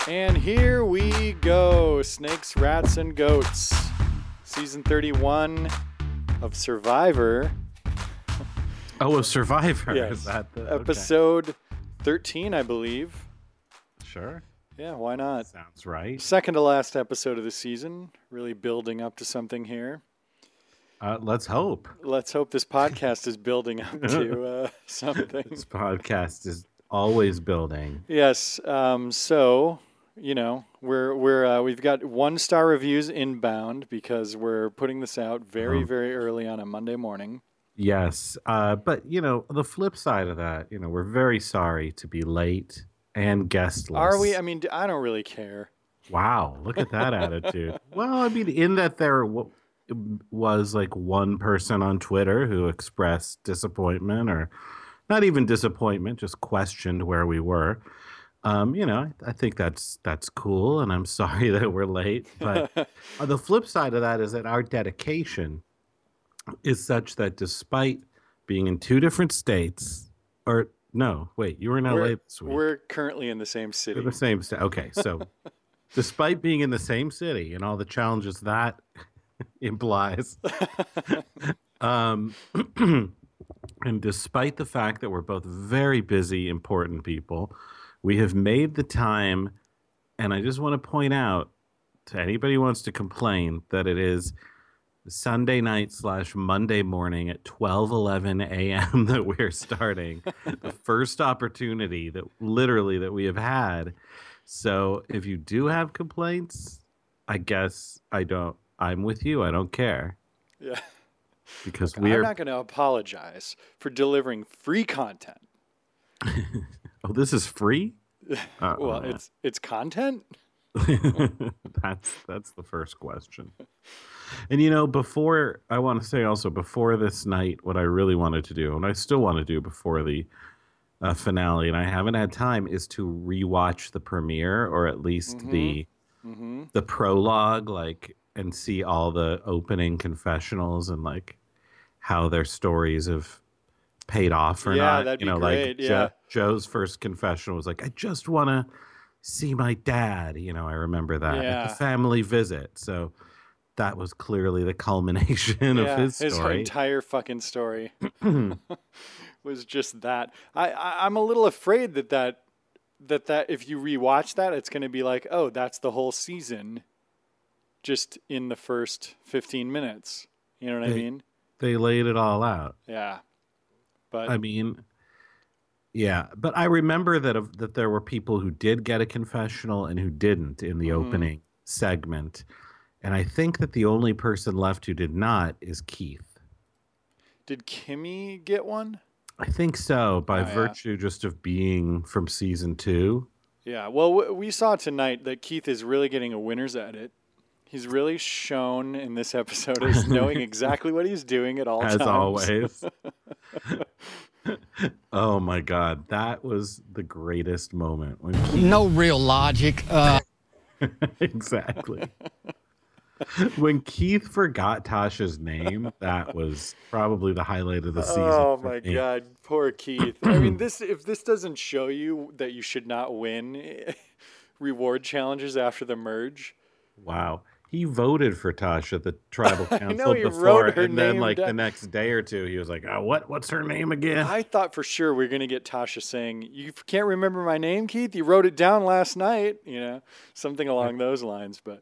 And here we go. Snakes, Rats, and Goats. Season 31 of Survivor. Oh, of Survivor. Yes. Is that the episode 13, I believe. Sure. Yeah, why not? Sounds right. Second to last episode of the season. Really building up to something here. Let's hope. Let's hope this podcast is building up to something. This podcast is always building. Yes. So, you know, we've got 1-star reviews inbound because we're putting this out very, very early on a Monday morning. Yes. But, you know, the flip side of that, you know, we're very sorry to be late and guestless. Are we? I mean, I don't really care. Wow. Look at that attitude. Well, I mean, in that there was like one person on Twitter who expressed disappointment, or not even disappointment, just questioned where we were. You know, I think that's cool, and I'm sorry that we're late. But the flip side of that is that our dedication is such that despite being in two different states, or no, wait, you were in LA this week. We're currently in the same city. We're the same state. Okay, so despite being in the same city and all the challenges that implies, and despite the fact that we're both very busy, important people, we have made the time. And I just want to point out to anybody who wants to complain that it is Sunday night / Monday morning at 12:11 a.m. that we're starting the first opportunity that we have had. So if you do have complaints, I guess I'm with you. I don't care. Yeah. Because I'm not going to apologize for delivering free content. Oh, this is free? Well, it's content? That's the first question. And, you know, before this night, what I really wanted to do, and I still want to do before the finale, and I haven't had time, is to rewatch the premiere, or at least the prologue, like, and see all the opening confessionals and like how their stories have paid off or not. That'd be great. Like Joe's first confessional was like, I just want to see my dad. You know, I remember that at the family visit. So that was clearly the culmination of his story. His entire fucking story was just that. I'm a little afraid that if you rewatch that, it's going to be like, oh, that's the whole season just in the first 15 minutes. You know what I mean? They laid it all out. Yeah. But I mean, yeah. But I remember that there were people who did get a confessional and who didn't in the opening segment. And I think that the only person left who did not is Keith. Did Kimmy get one? I think so, by virtue just of being from season 2. Yeah. Well, we saw tonight that Keith is really getting a winner's edit. He's really shown in this episode as knowing exactly what he's doing at all times. As always. Oh, my God. That was the greatest moment. When Keith... No real logic. Exactly. When Keith forgot Tasha's name, that was probably the highlight of the season. Oh, my God. Poor Keith. I mean, if this doesn't show you that you should not win reward challenges after the merge. Wow. He voted for Tasha at the tribal council before, and then like the next day or two, he was like, "Oh, what's her name again?" I thought for sure we were going to get Tasha saying, "You can't remember my name, Keith? You wrote it down last night," you know, something along those lines. But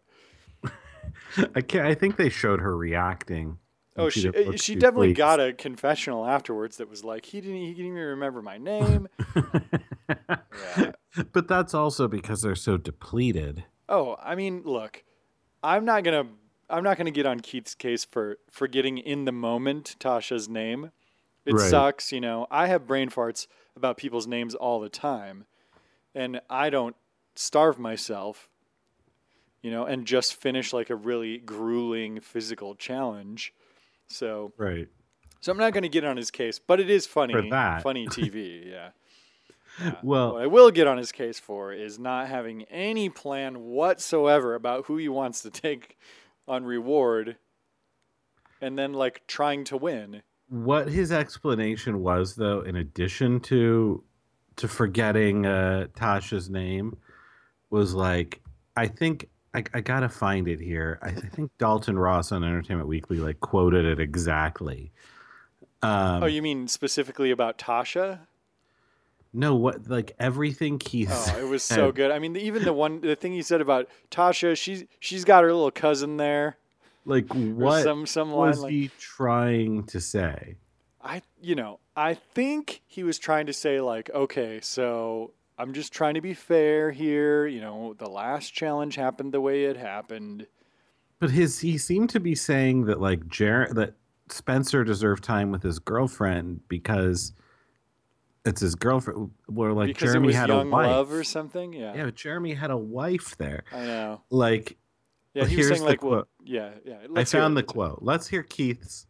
I think they showed her reacting. Oh, she definitely got a confessional afterwards that was like, he didn't even remember my name. Yeah. But that's also because they're so depleted. Oh, I mean, look. I'm not gonna get on Keith's case for forgetting in the moment Tasha's name. It sucks, you know. I have brain farts about people's names all the time, and I don't starve myself, you know, and just finish like a really grueling physical challenge. So I'm not gonna get on his case, but it is funny, funny TV, yeah. Well, what I will get on his case for is not having any plan whatsoever about who he wants to take on reward and then like trying to win. What his explanation was, though, in addition to forgetting Tasha's name, was like, I think I gotta find it here. I think Dalton Ross on Entertainment Weekly like quoted it exactly. Oh, Um, you mean specifically about Tasha? no, what like everything Keith Oh, it was so said, good. I mean, even the thing he said about Tasha, she's got her little cousin there, like or what some line was like he trying to say? I think he was trying to say like, okay, so I'm just trying to be fair here. The last challenge happened the way it happened. But he seemed to be saying that like that Spencer deserved time with his girlfriend because it's his girlfriend. Where like Because it Jeremy was had a young love or wife. something. Yeah, Yeah, but Jeremy had a wife there. I know. Like, Yeah, he was saying here's the like, well, quote. yeah, yeah. I Let's hear found it. the Let's hear it. quote. Let's hear Keith's.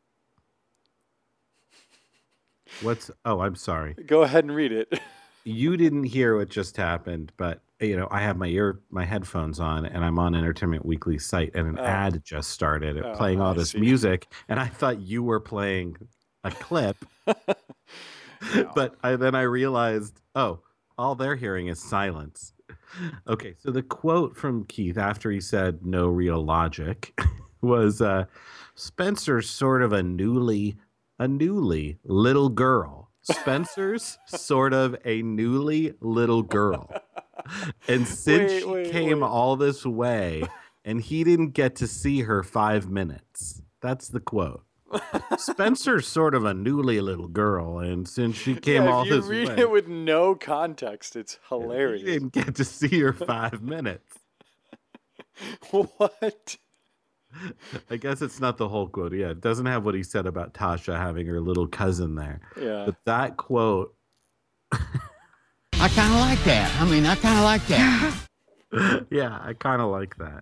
What's? Oh, I'm sorry. Go ahead and read it. You didn't hear what just happened, but I have my headphones on, and I'm on Entertainment Weekly site, and an Oh, ad just started oh, playing all I this see. music, and I thought you were playing a clip, No. but then I realized, oh, all they're hearing is silence. Okay, so the quote from Keith after he said no real logic was Spencer's sort of a newly little girl. Spencer's sort of a newly little girl. And since Wait, she wait, came wait. all this way and he didn't get to see her 5 minutes. That's the quote. Spencer's sort of a newly little girl, and since she Yeah, came if all you this read it way, with no context, it's and he hilarious. didn't get to see her 5 minutes. What? I guess it's not the whole quote. Yeah, it doesn't have what he said about Tasha having her little cousin there. Yeah. But that quote, I kind of like that. I mean, I kind of like that. yeah, I kind of like that.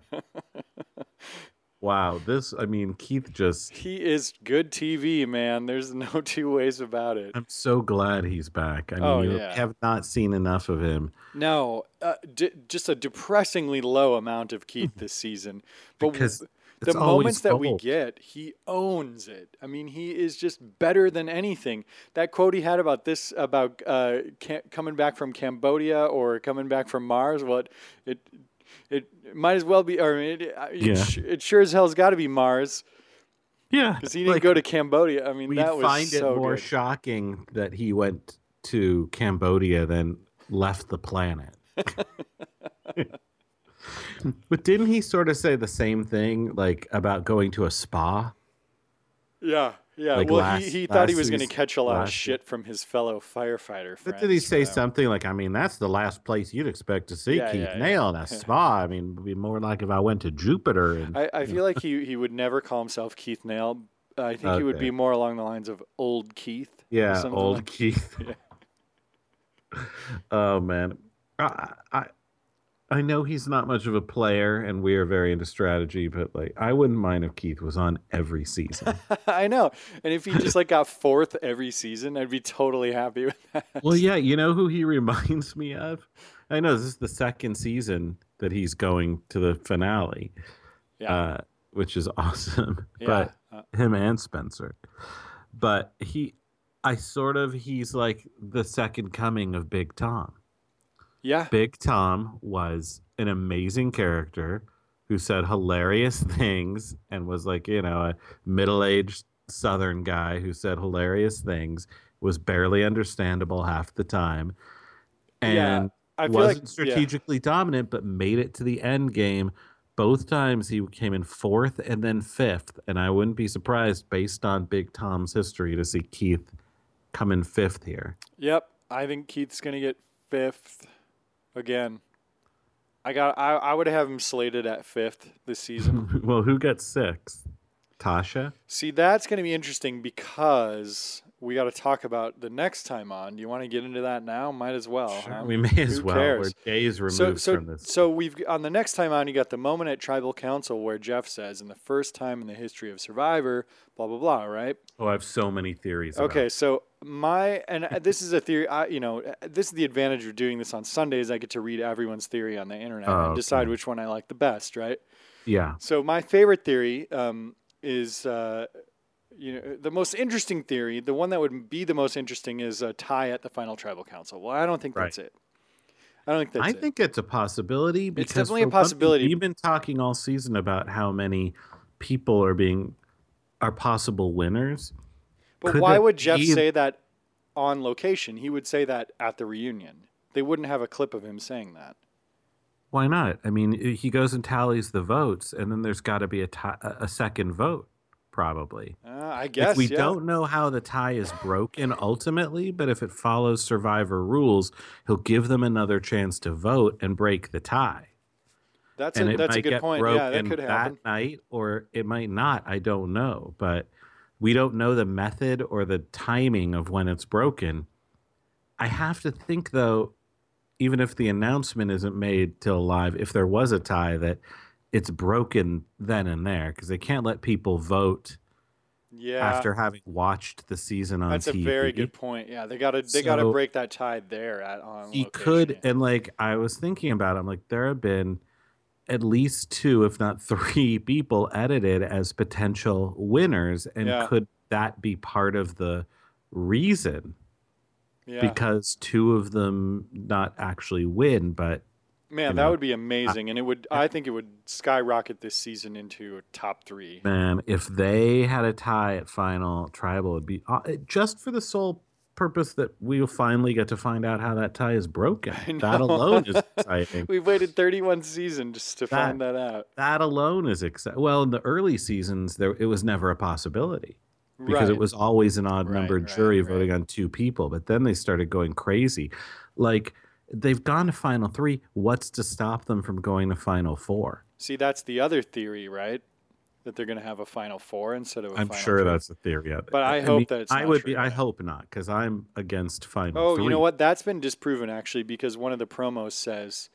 Wow, I mean, Keith just, He is good TV, man. There's no two ways about it. I'm so glad he's back. I mean, Oh, you yeah. have not seen enough of him No, just a depressingly low amount of Keith this season. But because the it's always moments that we gold. get, he owns it. I mean, he is just better than anything. That quote he had about coming back from Cambodia or coming back from Mars, it it might as well be, or Yeah. it sure as hell's got to be Mars Yeah. because he didn't Like, go to Cambodia. I mean, we'd that was find it so more good. shocking that he went to Cambodia than left the planet. But didn't he sort of say the same thing, like about going to a spa? Yeah, yeah. Like Well, last he thought he last was going to season, catch a lot of last year. shit from his fellow firefighter But did he friends for say that one. something like, I mean, that's the last place you'd expect to see Yeah, Keith yeah, Nail in a yeah. spa. I mean, it'd be more like if I went to Jupiter and I feel like he would never call himself Keith Nail. I think he would okay. be more along the lines of Old Keith or Yeah, something old like. Keith. Yeah. Oh man. I know he's not much of a player and we are very into strategy, but like I wouldn't mind if Keith was on every season. I know. And if he just like got fourth every season, I'd be totally happy with that. Well, yeah, you know who he reminds me of? I know this is the second season that he's going to the finale, Yeah. uh, which is awesome. Yeah. But him and Spencer. But he's like the second coming of Big Tom. Yeah. Big Tom was an amazing character who said hilarious things and was like, a middle-aged Southern guy who said hilarious things, was barely understandable half the time, Yeah. and I feel like wasn't strategically dominant, but made it to the end game. Both times he came in fourth and then fifth, and I wouldn't be surprised based on Big Tom's history to see Keith come in fifth here. Yep. I think Keith's gonna get fifth again. I would have him slated at fifth this season. Well, who gets sixth? Tasha? See, that's going to be interesting because we got to talk about the next time on. Do you want to get into that now? Might as well. Sure, huh? we may as Who well. cares? We're days removed from this. So we've on the next time on. You got the moment at Tribal Council where Jeff says, "In the first time in the history of Survivor, blah blah blah." Right? Oh, I have so many theories. Okay, so this is a theory. This is the advantage of doing this on Sundays. I get to read everyone's theory on the internet and decide okay. which one I like the best. Right? Yeah. So my favorite theory is the most interesting theory. The one that would be the most interesting is a tie at the final tribal council. Well, I don't think that's it. I don't think that's I it. think it's a possibility because It's definitely a for one thing, possibility. we've been talking all season about how many people are possible winners. But Could why it would Jeff be- say that on location? He would say that at the reunion. They wouldn't have a clip of him saying that. Why not? I mean, he goes and tallies the votes, and then there's got to be a second vote, probably. I guess, If we yeah. don't know how the tie is broken ultimately, but if it follows Survivor rules, he'll give them another chance to vote and break the tie. That's And a it might good get point. Yeah, that broken could happen. that night, or it might not. I don't know, but we don't know the method or the timing of when it's broken. I have to think, though, even if the announcement isn't made till live, if there was a tie, that it's broken then and there because they can't let people vote Yeah. after having watched the season on That's TV. a very good point. Yeah, they gotta So- break that tie there on He location. could, and like I was thinking about it, I'm like, there have been at least 2, if not 3 people edited as potential winners. And Yeah. could that be part of the reason? Yeah. Because 2 of them not actually win, but Man, you that know, would be amazing, and it would. I think it would skyrocket this season into a top 3. man, if they had a tie at final, Tribal would be just for the sole purpose that we'll finally get to find out how that tie is broken. I That know. alone is exciting. We've waited 31 seasons just to find that out. That alone is exciting. Well, in the early seasons, it was never a possibility because it was always an odd number jury voting on 2 people. But then they started going crazy. Like, they've gone to Final 3. What's to stop them from going to Final 4? See, that's the other theory, right? That they're going to have a Final 4 instead of a I'm Final sure 3. that's the theory of it. But I hope that it's I not would true, be. I yeah. hope not, because I'm against Final Oh, 3. you know what? That's been disproven, actually, because one of the promos says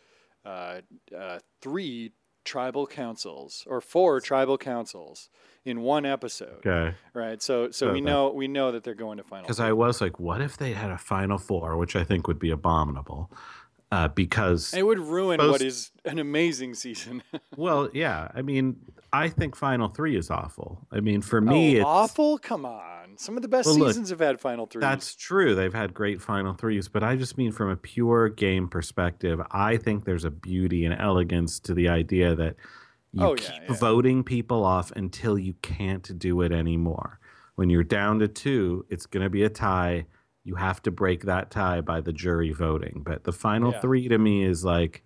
3 tribal councils or 4 tribal councils in one episode. Okay. Right. So we know that they're going to Final 4. Because I was like, what if they had a Final 4, which I think would be abominable, because It would ruin Most- what is an amazing season. well, yeah, I mean, I think Final 3 is awful. I mean, for me, it's awful? Come on. Some of the best Well, look, seasons have had Final 3s. That's true. They've had great Final 3s, but I just mean from a pure game perspective, I think there's a beauty and elegance to the idea that you keep voting people off until you can't do it anymore. When you're down to 2, it's going to be a tie. You have to break that tie by the jury voting. But the Final 3 to me is like,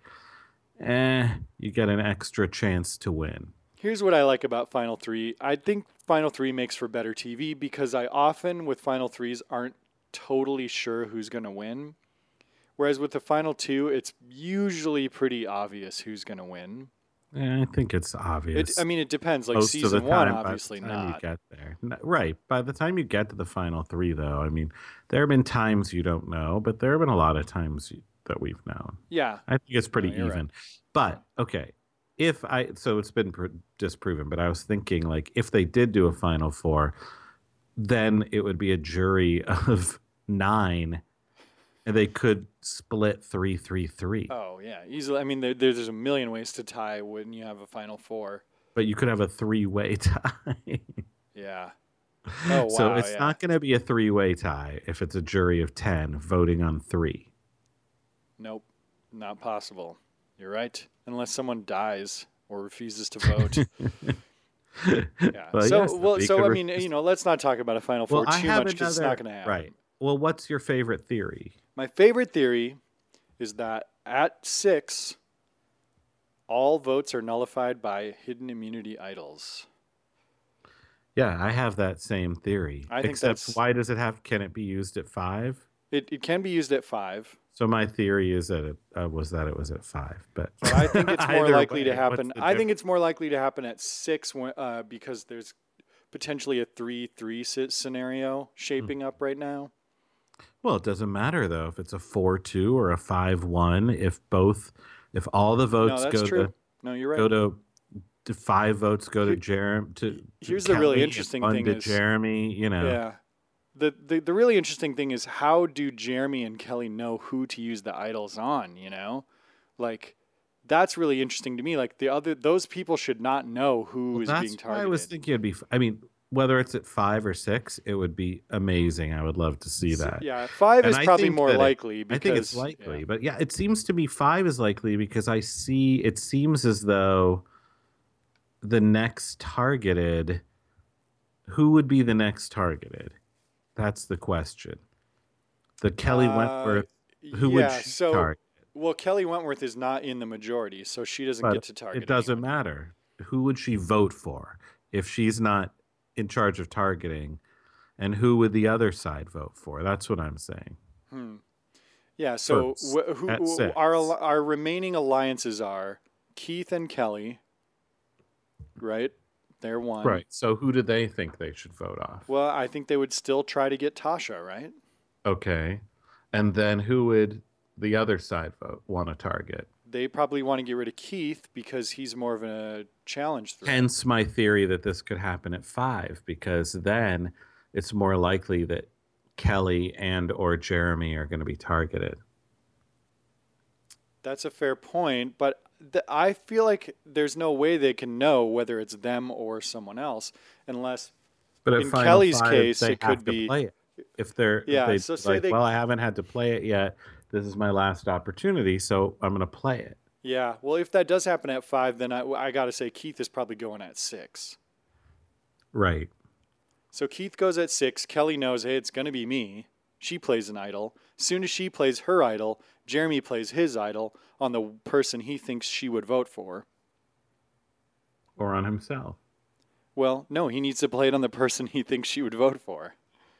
you get an extra chance to win. Here's what I like about Final 3. I think Final 3 makes for better TV because I often, with Final 3s, aren't totally sure who's going to win. Whereas with the Final 2, it's usually pretty obvious who's going to win. I think it's obvious. It depends. Like Most of the season 1, time, obviously by the time not. you get there. Right. By the time you get to the Final 3, though, I mean, there have been times you don't know, but there have been a lot of times that we've known. Yeah. I think it's pretty No, you're even. right. But, okay, so it's been disproven, but I was thinking, like, if they did do a Final 4, then it would be a jury of 9, and they could split 3-3-3. Oh, yeah. Easily. I mean, there's a million ways to tie when you have a Final 4. But you could have a 3-way tie. Yeah. Oh, wow. So it's not going to be a 3-way tie if it's a jury of 10 voting on 3. Nope. Not possible. You're right. Unless someone dies or refuses to vote. Yeah. Well, so, yes, they so could I mean, let's not talk about a Final Four I too have much because it's not going to happen. Right. Well, what's your favorite theory? My favorite theory is that at 6, all votes are nullified by hidden immunity idols. Yeah, I have that same theory. I think Except that's- why does it have? Can it be used at 5? It can be used at 5. So my theory is that it was at 5, but But I think it's more either likely to way, happen. what's the I think it's more likely to happen at 6 because there's potentially a 3-3 scenario shaping up right now. Well, it doesn't matter though if it's a 4-2 or a 5-1. If all the votes No, that's go true. to No, you're right. go to 5 votes go to Jeremy. Here's the really Kelly, interesting and one thing to is- Jeremy. You know, Yeah. The really interesting thing is how do Jeremy and Kelly know who to use the idols on, you know? Like that's really interesting to me. Like those people should not know who is that's being why targeted. I was thinking it'd be. I mean, whether it's at 5 or 6, it would be amazing. I would love to see that. Yeah, 5 is And I probably think more that likely I think it's because likely, yeah. but yeah, it seems to me 5 is likely because it seems as though the next targeted, who would be the next targeted? That's the question. The Kelly Wentworth, who would Yeah, she so target? well, Kelly Wentworth is not in the majority, so she doesn't get But to target it doesn't anyone. matter. Who would she vote for if she's not in charge of targeting? And who would the other side vote for? That's what I'm saying. Hmm. Yeah, so First, at 6. our remaining alliances are Keith and Kelly, right? They're one. Right. So who do they think they should vote off? Well, I think they would still try to get Tasha, right? Okay. And then who would the other side want to target? They probably want to get rid of Keith because he's more of a challenge threat. Hence my theory that this could happen at 5, because then it's more likely that Kelly and or Jeremy are going to be targeted. That's a fair point, but I feel like there's no way they can know whether it's them or someone else unless But in Kelly's case it could be play it. If they're yeah, if they so say like, they well, I haven't had to play it yet. This is my last opportunity, so I'm going to play it. yeah, well if that does happen at 5 then I got to say Keith is probably going at 6. Right. So Keith goes at 6, Kelly knows hey it's going to be me. She plays an idol. As soon as she plays her idol, Jeremy plays his idol on the person he thinks she would vote for. Or on himself. Well, no, he needs to play it on the person he thinks she would vote for.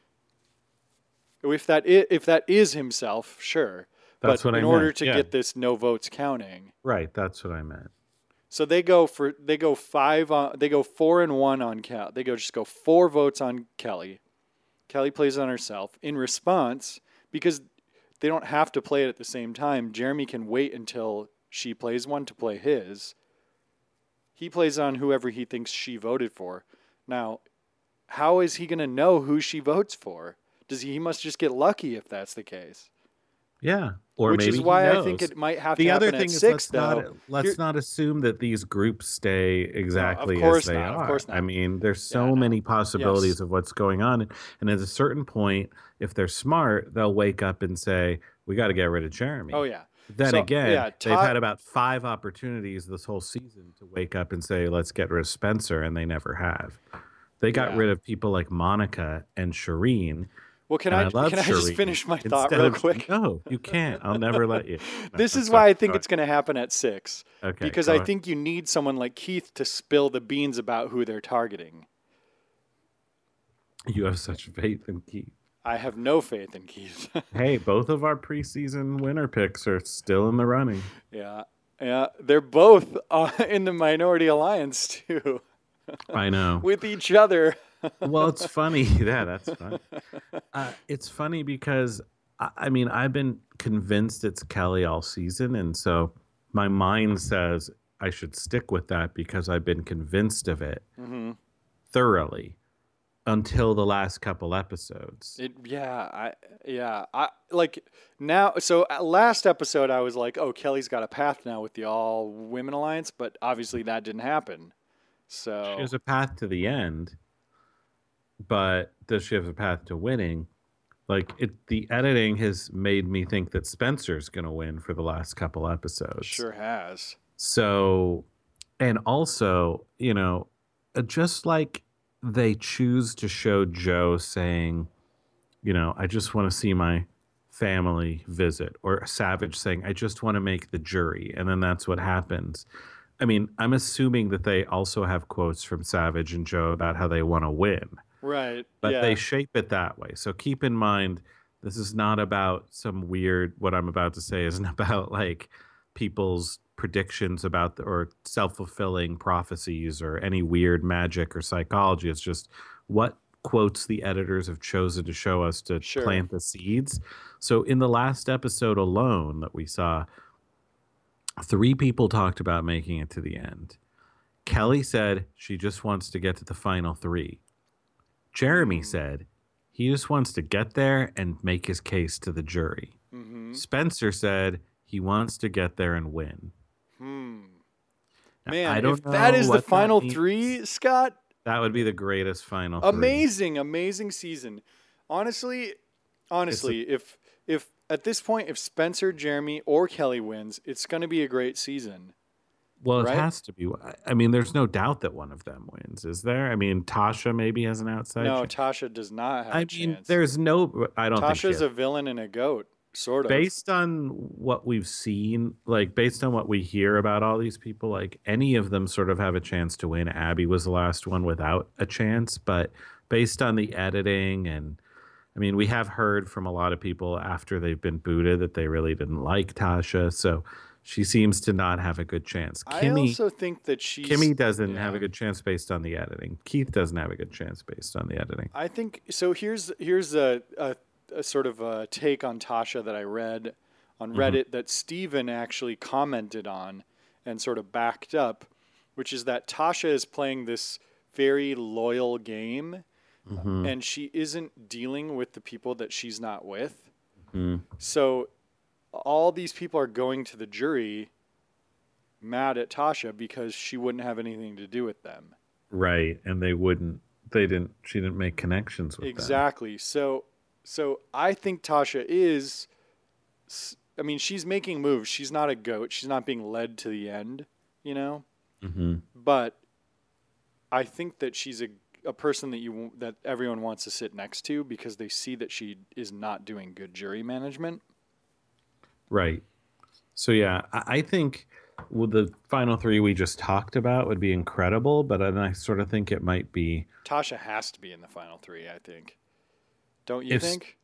If that is himself, sure. That's but what I in order meant, to yeah. get this no votes counting. Right, that's what I meant. So they go 5 on they go 4 and 1 on Kel. They just go 4 votes on Kelly. Kelly plays on herself. In response, because they don't have to play it at the same time, Jeremy can wait until she plays one to play his. He plays on whoever he thinks she voted for. Now, how is he going to know who she votes for? He must just get lucky if that's the case. Yeah. Or Which maybe is why he I knows. think it might have The to other happen thing at is 6, though. let's not assume that these groups stay exactly course as they not, are. of course not. I mean, there's so Yeah, no. many possibilities Yes. of what's going on. And at a certain point, if they're smart, they'll wake up and say, we got to get rid of Jeremy. Oh, yeah. Then So, again, yeah, they've had about 5 opportunities this whole season to wake up and say, let's get rid of Spencer, and they never have. They got Yeah. rid of people like Monica and Shireen. Well, can and I love just Shireen finish my thought instead real of- quick? No, you can't. I'll never let you. No, This I'm is why sorry. I think Go it's going to happen at 6. ahead. Okay, Because go I ahead. think you need someone like Keith to spill the beans about who they're targeting. You have such faith in Keith. I have no faith in Keith. Hey, both of our preseason winner picks are still in the running. Yeah. Yeah. They're both in the minority alliance, too, I know. with each other. Well, it's funny. Yeah, that's funny. It's funny because, I mean, I've been convinced it's Kelly all season. And so my mind says I should stick with that because I've been convinced of it thoroughly until the last couple episodes. I like now. So last episode, I was like, oh, Kelly's got a path now with the all women alliance, but obviously that didn't happen. So She has a path to the end, but does she have a path to winning? Like the editing has made me think that Spencer's going to win for the last couple episodes. sure has. So, and also, you know, just like they choose to show Joe saying, you know, I just want to see my family visit, or Savage saying, I just want to make the jury. And then that's what happens. I mean, I'm assuming that they also have quotes from Savage and Joe about how they want to win. Right. But yeah. they shape it that way. So keep in mind, this is not about some weird, what I'm about to say isn't about like people's predictions about or self-fulfilling prophecies or any weird magic or psychology. It's just what quotes the editors have chosen to show us to Sure. plant the seeds. So in the last episode alone that we saw, 3 people talked about making it to the end. Kelly said she just wants to get to the final 3. Jeremy said he just wants to get there and make his case to the jury. Spencer said he wants to get there and win. Now, Man, I don't if that know is the what final means. 3, Scott, That would be the greatest final three. Amazing season. Honestly, if at this point, if Spencer, Jeremy, or Kelly wins, it's going to be a great season. Well, right? It has to be. I mean, there's no doubt that one of them wins, is there? I mean, Tasha maybe has an outside No, chance. Tasha does not have I a mean, chance. there's no. I don't think she Tasha's has. a villain and a goat, sort of. Based on what we've seen, like based on what we hear about all these people, like any of them sort of have a chance to win. Abby was the last one without a chance, but based on the editing and I mean, we have heard from a lot of people after they've been booted that they really didn't like Tasha, so she seems to not have a good chance. I also think that Kimmy doesn't have a good chance based on the editing. Keith doesn't have a good chance based on the editing. I think so. Here's a sort of a take on Tasha that I read on Reddit that Steven actually commented on and sort of backed up, which is that Tasha is playing this very loyal game and she isn't dealing with the people that she's not with. So all these people are going to the jury mad at Tasha because she wouldn't have anything to do with them. Right, and she didn't make connections with them. Exactly. So I think Tasha is, I mean, she's making moves. She's not a goat. She's not being led to the end, you know? But I think that she's a person that everyone wants to sit next to because they see that she is not doing good jury management. Right. So, yeah, I think the final three we just talked about would be incredible, but then I sort of think it might be... Tasha has to be in the final three, I think. Don't you think?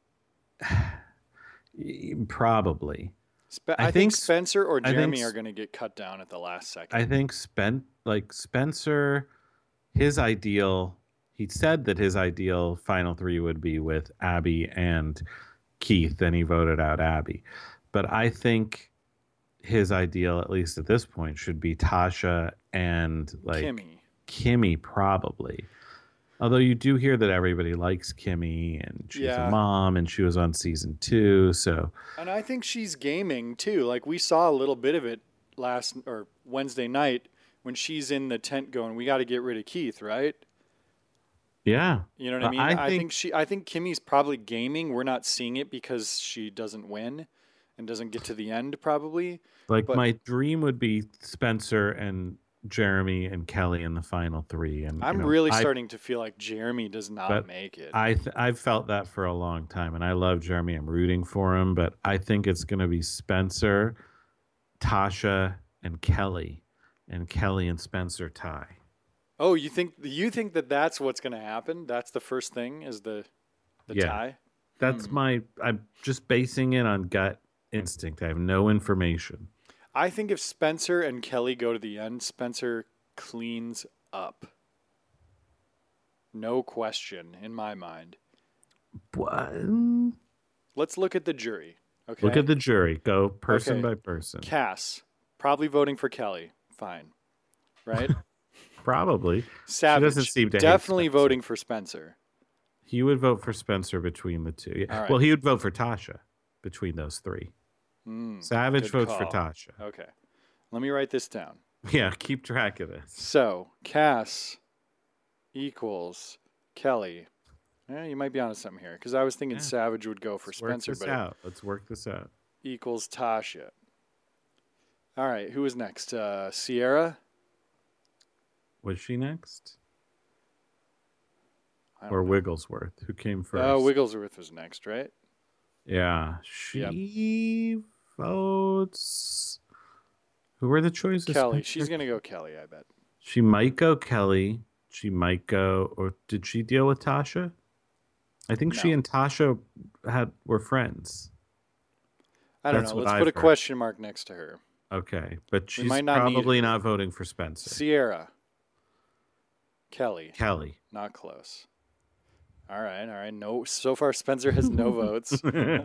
Probably. I think Spencer or Jeremy are going to get cut down at the last second. I think Spencer, his ideal... He said that his ideal final three would be with Abby and Keith, and he voted out Abby. But I think his ideal, at least at this point, should be Tasha and Kimmy probably. Although you do hear that everybody likes Kimmy and she's a mom and she was on season 2. So, and I think she's gaming too. Like we saw a little bit of it Wednesday night when she's in the tent going, "We got to get rid of Keith," right? Yeah. You know what I mean? I think Kimmy's probably gaming. We're not seeing it because she doesn't win and doesn't get to the end probably. But my dream would be Spencer and Jeremy and Kelly in the final three. And I'm really starting to feel like Jeremy does not make it. I've felt that for a long time, and I love Jeremy. I'm rooting for him, but I think it's going to be Spencer, Tasha, and Kelly and Spencer tie. Oh, you think that that's what's going to happen? That's the first thing is the tie? That's I'm just basing it on gut instinct. I have no information. I think if Spencer and Kelly go to the end, Spencer cleans up. No question in my mind. What? Let's look at the jury. Okay. Look at the jury. Go person by person. Cass, probably voting for Kelly. Fine. Right? Probably. Savage, she doesn't seem to definitely voting for Spencer. He would vote for Spencer between the two. Yeah. Right. Well, he would vote for Tasha between those three. Savage votes for Tasha. Okay. Let me write this down. Yeah, keep track of this. So, Cass equals Kelly. Yeah, you might be onto something here because I was thinking Savage would go for Spencer. Let's work this out. Equals Tasha. All right, who was next? Sierra? Was she next? Or Wigglesworth? Who came first? Oh, Wigglesworth was next, right? Yeah. She votes. Who were the choices? Kelly. She's going to go Kelly, I bet. She might go Kelly. She might go. Or did she deal with Tasha? I think she and Tasha were friends. I don't know. Let's put a question mark next to her. Okay. But she's probably not voting for Spencer. Sierra. Kelly. Not close. All right. No, so far Spencer has no votes.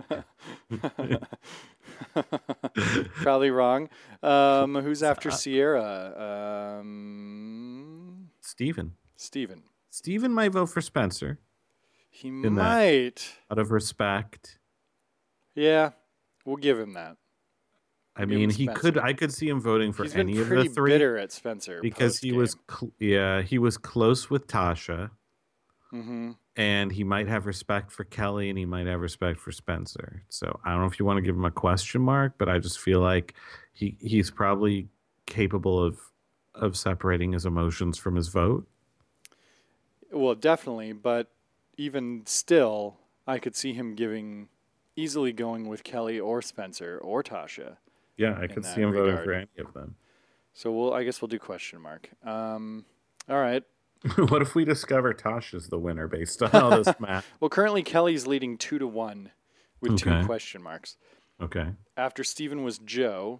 Probably wrong. Who's after Sierra? Steven. Steven might vote for Spencer. He might. Out of respect. Yeah, we'll give him that. I mean, he could. I could see him voting for He's any been of the pretty three bitter at Spencer because he was, he was close with Tasha, and he might have respect for Kelly, and he might have respect for Spencer. So I don't know if you want to give him a question mark, but I just feel like he's probably capable of separating his emotions from his vote. Well, definitely, but even still, I could see him easily going with Kelly or Spencer or Tasha. Yeah, I could see him voting for any of them. So I guess we'll do question mark. All right. What if we discover Tasha's the winner based on all this math? Well, currently Kelly's leading 2-1 with 2 question marks. Okay. After Steven was Joe.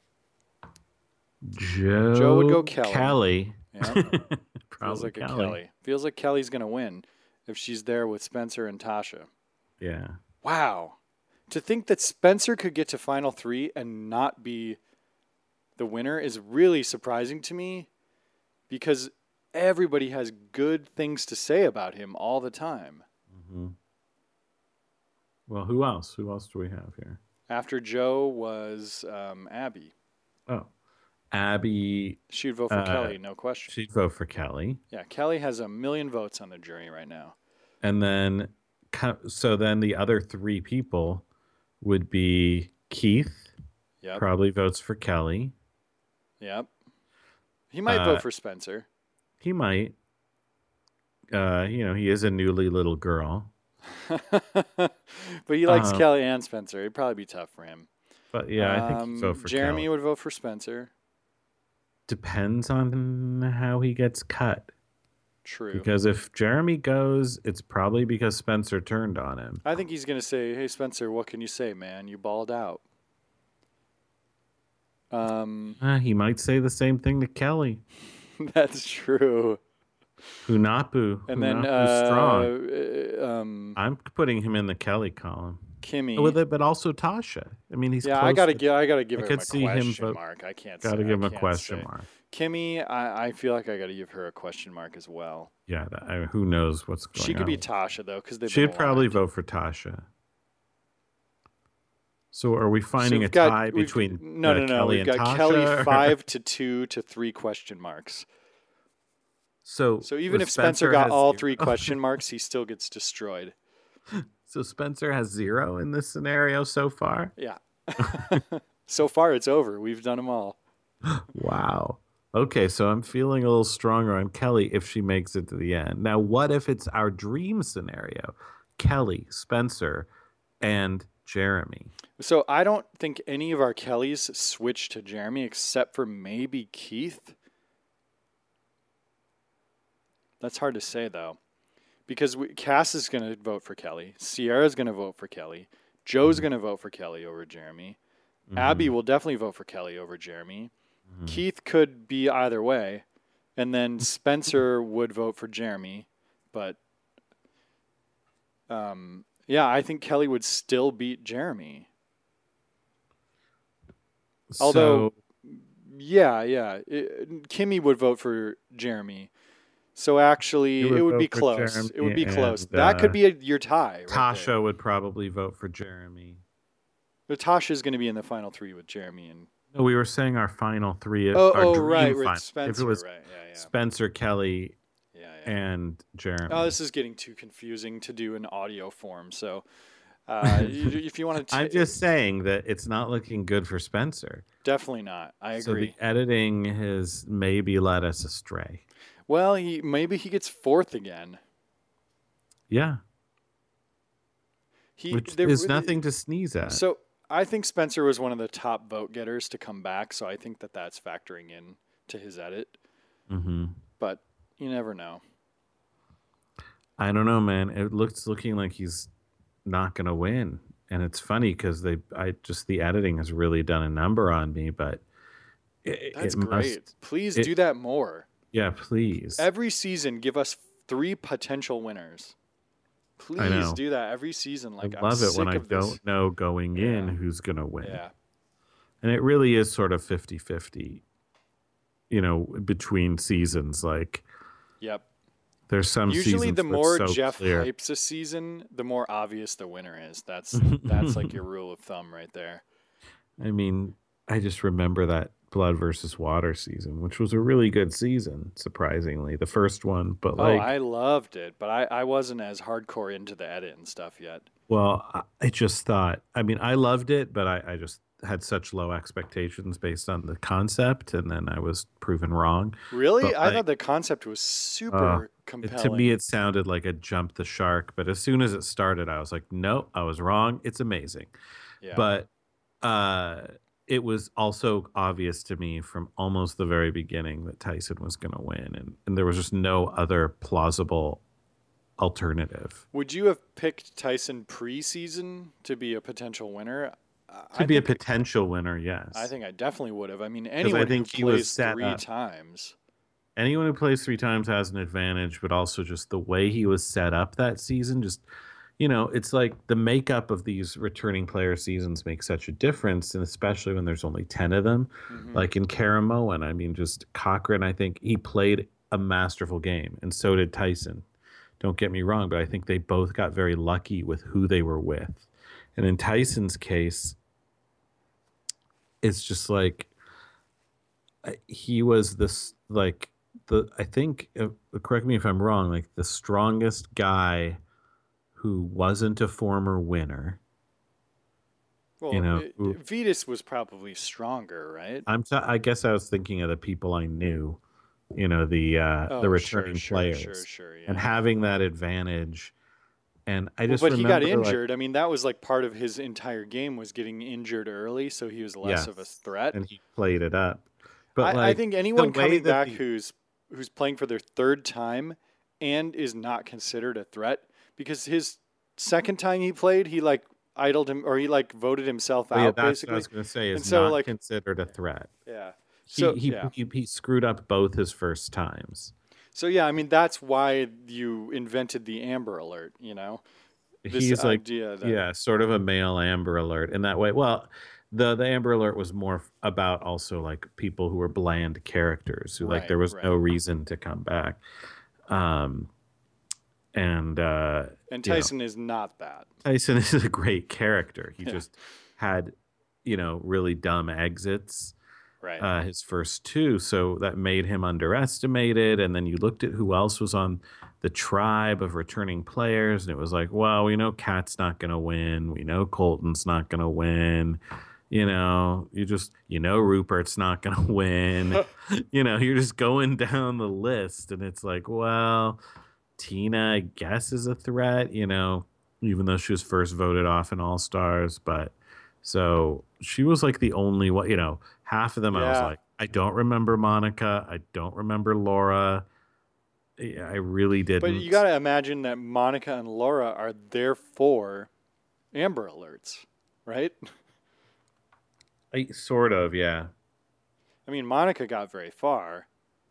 Joe would go Kelly. Kelly. Yeah. Feels like a Kelly. Feels like Kelly's going to win if she's there with Spencer and Tasha. Yeah. Wow. To think that Spencer could get to Final 3 and not be the winner is really surprising to me because everybody has good things to say about him all the time. Mm-hmm. Well, who else? Who else do we have here? After Joe was Abby. Oh. Abby. She'd vote for Kelly, no question. She'd vote for Kelly. Yeah, Kelly has 1 million votes on the jury right now. And then, so then the other 3 people would be Keith. Yep. Probably votes for Kelly. Yep. He might vote for Spencer. He might. He is a newly little girl. But he likes Kelly and Spencer. It'd probably be tough for him. But yeah, I think he'd vote for Jeremy Kelly. would vote for Spencer. Depends on how he gets cut. True. Because if Jeremy goes, it's probably because Spencer turned on him. I think he's going to say, hey, Spencer, what can you say, man? You balled out. He might say the same thing to Kelly. That's true. Hunapu. And then strong. I'm putting him in the Kelly column. Kimmy. With it, but also Tasha. I mean, he's I gotta give him a see question him mark. I can't. Gotta say, give him I a can't question say. mark. Kimmy, I feel like I gotta give her a question mark as well. Yeah, who knows what's going on? She could be Tasha though, because she'd probably vote for Tasha. So are we finding a tie between Kelly and Tasha? We've got Kelly 5-2 to 3 question marks. So even if Spencer got all 3 question marks, he still gets destroyed. So Spencer has 0 in this scenario so far? Yeah. So far, it's over. We've done them all. Wow. Okay, so I'm feeling a little stronger on Kelly if she makes it to the end. Now, what if it's our dream scenario? Kelly, Spencer, and Jeremy. So I don't think any of our Kellys switch to Jeremy except for maybe Keith. That's hard to say, though. Because Cass is going to vote for Kelly. Sierra's going to vote for Kelly. Joe's going to vote for Kelly over Jeremy. Mm-hmm. Abby will definitely vote for Kelly over Jeremy. Mm-hmm. Keith could be either way. And then Spencer would vote for Jeremy. But, yeah, I think Kelly would still beat Jeremy. Although, Kimmy would vote for Jeremy. So actually, it would be close. Jeremy, it would be close. That could be your tie. Right Tasha there. would probably vote for Jeremy. But Tasha's going to be in the final 3 with Jeremy and. No, we were saying our final 3. Our dream with Spencer. If it was right. Yeah. Spencer, Kelly, and Jeremy. Oh, this is getting too confusing to do in audio form. So, if you want to, I'm just saying that it's not looking good for Spencer. Definitely not. I agree. So the editing has maybe led us astray. Well, maybe he gets 4th again. Yeah. Which is nothing to sneeze at. So I think Spencer was one of the top vote getters to come back. So I think that's factoring in to his edit. Mm-hmm. But you never know. I don't know, man. It looking like he's not going to win. And it's funny because the editing has really done a number on me. But that's great. Please do that more. Yeah, please. Every season, give us 3 potential winners. Please do that every season. I love it when I don't know going in who's going to win. Yeah. And it really is sort of 50-50, between seasons. Like, yep. There's some usually the more so Jeff clear. hypes a season, the more obvious the winner is. That's like your rule of thumb right there. I mean, I just remember that Blood versus Water season, which was a really good season, surprisingly, the first one. But Oh, like, I loved it, but I wasn't as hardcore into the edit and stuff yet. well, I just thought, I mean, I loved it, but I just had such low expectations based on the concept, and then I was proven wrong. Really? But I thought like, the concept was uh, super to me, compelling. it sounded like a jump the shark. But as soon as it started, I was like, no, I was wrong. It's amazing. Yeah. But uh, it was also obvious to me from almost the very beginning that Tyson was going to win, and there was just no other plausible alternative Would you have picked Tyson preseason to be a potential winner? to I be a think potential winner. I Yes, think I definitely would have. I mean, because I anyone who think he was plays set three up. times. Anyone who plays three times has an advantage, but also just the way he was set up that season, just it's like the makeup of these returning player seasons makes such a difference, and especially when there's only 10 of them. Hmm. Like in Karamoan, I mean, just Cochran, I think he played a masterful game, and so did Tyson. Don't get me wrong, but I think they both got very lucky with who they were with. And in Tyson's case, it's just like he was this, like, I think, correct me if I'm wrong, like the strongest guy who wasn't a former winner. Well, Who Vetus was probably stronger, right? I guess I was thinking of the people I knew, the Oh, sure, returning sure, sure, players sure. and Yeah. having that advantage. And I Well, just but he got remember, like, injured. I mean, that was like part of his entire game was getting injured early, so he was less of a yes, threat. and he played it up. But I like think the anyone way coming that back the who's playing for their third time and is not considered a threat because his second time he played, he like idled him or he like voted himself oh yeah, out that's what I basically. was going to say And is so not like considered a threat. yeah. He So he yeah. he screwed up both his first times. So yeah, I mean that's why you invented the Amber Alert, you know? This He's like, idea that yeah, sort of a male Amber Alert in that way. Well, the Amber Alert was more about also like people who were bland characters who, like, right, there was no right. reason to come back. Um and And you know, Tyson is not that. Tyson is a great character. He Yeah. just had, really dumb exits, Right. his first two, so that made him underestimated. And then you looked at who else was on the tribe of returning players, and it was like, well, we know Kat's not going to win. We know Colton's not going to win. Rupert's not going to win. You're just going down the list, and it's like, well, Tina, I guess, is a threat, even though she was first voted off in All Stars. But so she was like the only one, half of them I was Yeah. like, I don't remember Monica. I don't remember Laura. I really But you didn't. got to imagine that Monica and Laura are therefore Amber Alerts, right? Sort of, yeah. I mean, Monica got very far.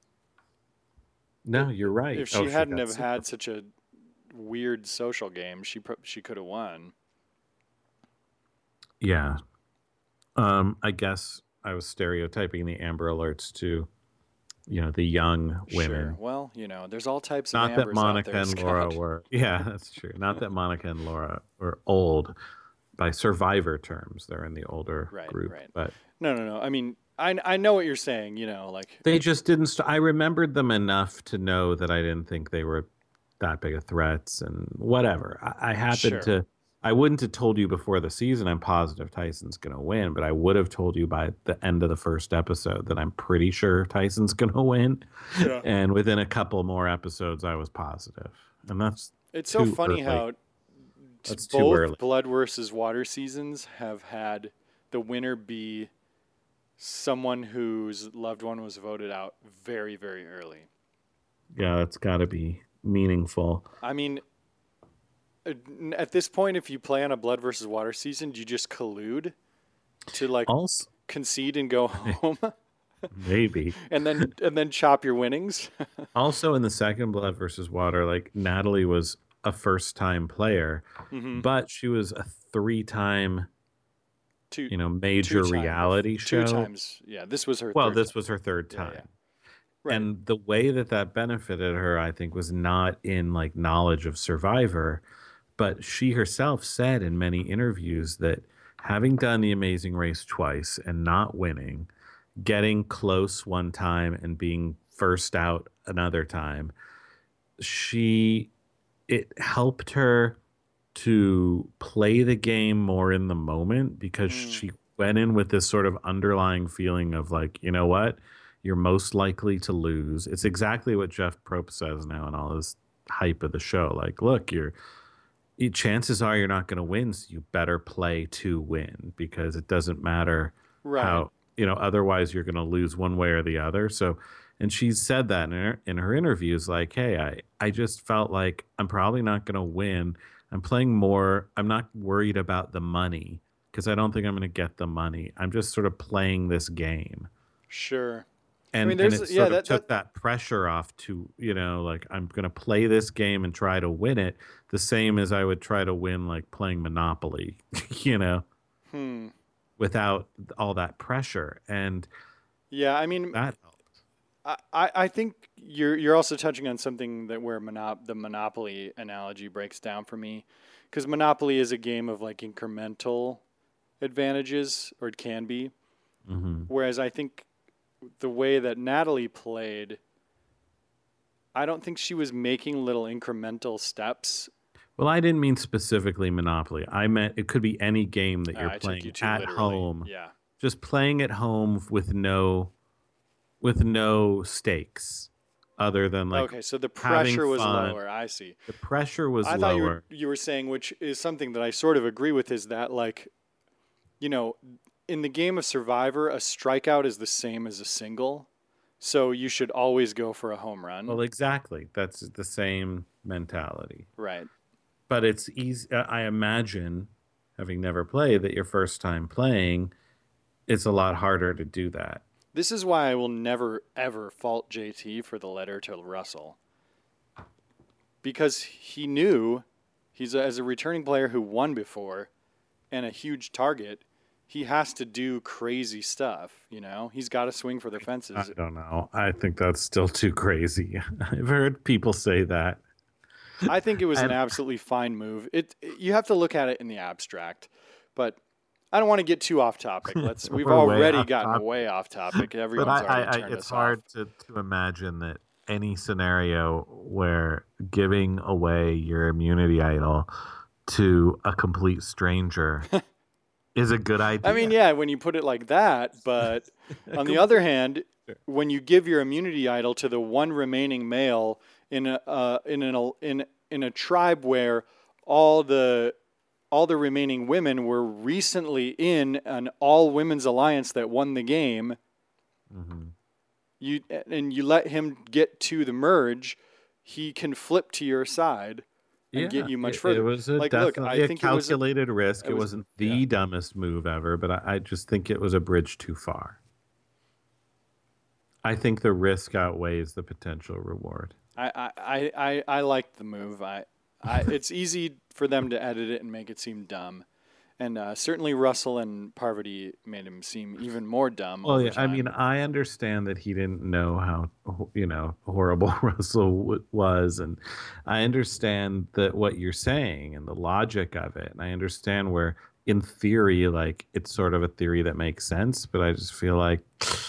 No, you're right. If Oh, she she hadn't got have super. had such a weird social game, she could have won. Yeah. I guess I was stereotyping the Amber Alerts to, the young Sure. women. Well, there's all types of Not that Ambers out Monica there, and Laura Scott. were. Yeah, that's true. Not that Monica and Laura were old by survivor terms. They're in the older Right, group, right. but No, no, no. I mean, I know what you're saying. Like they just didn't. I remembered them enough to know that I didn't think they were that big of threats, and whatever. I happened sure. to. I wouldn't have told you before the season I'm positive Tyson's going to win, but I would have told you by the end of the first episode that I'm pretty sure Tyson's going to win. Yeah. And within a couple more episodes, I was positive. And that's It's so too funny early. how That's too both early. Blood versus Water seasons have had the winner be someone whose loved one was voted out very, very early. Yeah, that's got to be meaningful. I mean, at this point, if you play on a Blood versus Water season, do you just collude to like Also, concede and go home, maybe. and then chop your winnings? Also, in the second Blood versus Water, like, Natalie was a first-time player, Hmm. but she was a three-time, Two, major two times, reality show. 2 times. Yeah, this was her. Well, third this time. was her third Yeah, time. yeah. Right. And the way that benefited her, I think, was not in like knowledge of Survivor, but she herself said in many interviews that having done the Amazing Race twice and not winning, getting close one time and being first out another time, it helped her to play the game more in the moment because she went in with this sort of underlying feeling of like, you know what? You're most likely to lose. It's exactly what Jeff Probst says now in all his hype of the show. Like, look, chances are you're not going to win, so you better play to win because it doesn't matter how, otherwise you're going to lose one way or the other. So, and she's said that in her interviews, like, hey, I just felt like I'm probably not going to win. I'm playing more. I'm not worried about the money because I don't think I'm going to get the money. I'm just sort of playing this game. Sure. And, and it sort of took that pressure off to, like I'm going to play this game and try to win it the same as I would try to win like playing Monopoly, without all that pressure. And yeah, I mean, that helped. I think you're also touching on something that where the Monopoly analogy breaks down for me, because Monopoly is a game of like incremental advantages, or it can be. Mm-hmm. Whereas I think the way that Natalie played, I don't think she was making little incremental steps. Well, I didn't mean specifically Monopoly. I meant it could be any game that you're playing at literally. Home. Yeah. Just playing at home with no stakes other than like okay, so the pressure was fun. lower. I see. The pressure was lower. I thought you were saying, which is something that I sort of agree with, is that like, in the game of Survivor, a strikeout is the same as a single. So you should always go for a home run. Well, exactly. That's the same mentality. Right. But it's easy. I imagine, having never played, that your first time playing, it's a lot harder to do that. This is why I will never, ever fault JT for the letter to Russell. Because he knew as a returning player who won before and a huge target, he has to do crazy stuff, He's got to swing for the fences. I don't know. I think that's still too crazy. I've heard people say that. I think it was an absolutely fine move. You have to look at it in the abstract, but I don't want to get too off topic. We've already gotten way off topic. Everyone's already turned it's us hard off. to imagine that any scenario where giving away your immunity idol to a complete stranger is a good idea. I mean, yeah, when you put it like that, but on the other hand, when you give your immunity idol to the one remaining male in a tribe where all the remaining women were recently in an all women's alliance that won the game, you let him get to the merge, he can flip to your side and get you much further. It was definitely a calculated risk. It wasn't the dumbest move ever, but I just think it was a bridge too far. I think the risk outweighs the potential reward. I like the move. It's easy for them to edit it and make it seem dumb. And certainly Russell and Parvati made him seem even more dumb. Well, yeah, I mean, I understand that he didn't know how, horrible Russell was. And I understand that what you're saying and the logic of it. And I understand where, in theory, like, it's sort of a theory that makes sense. But I just feel like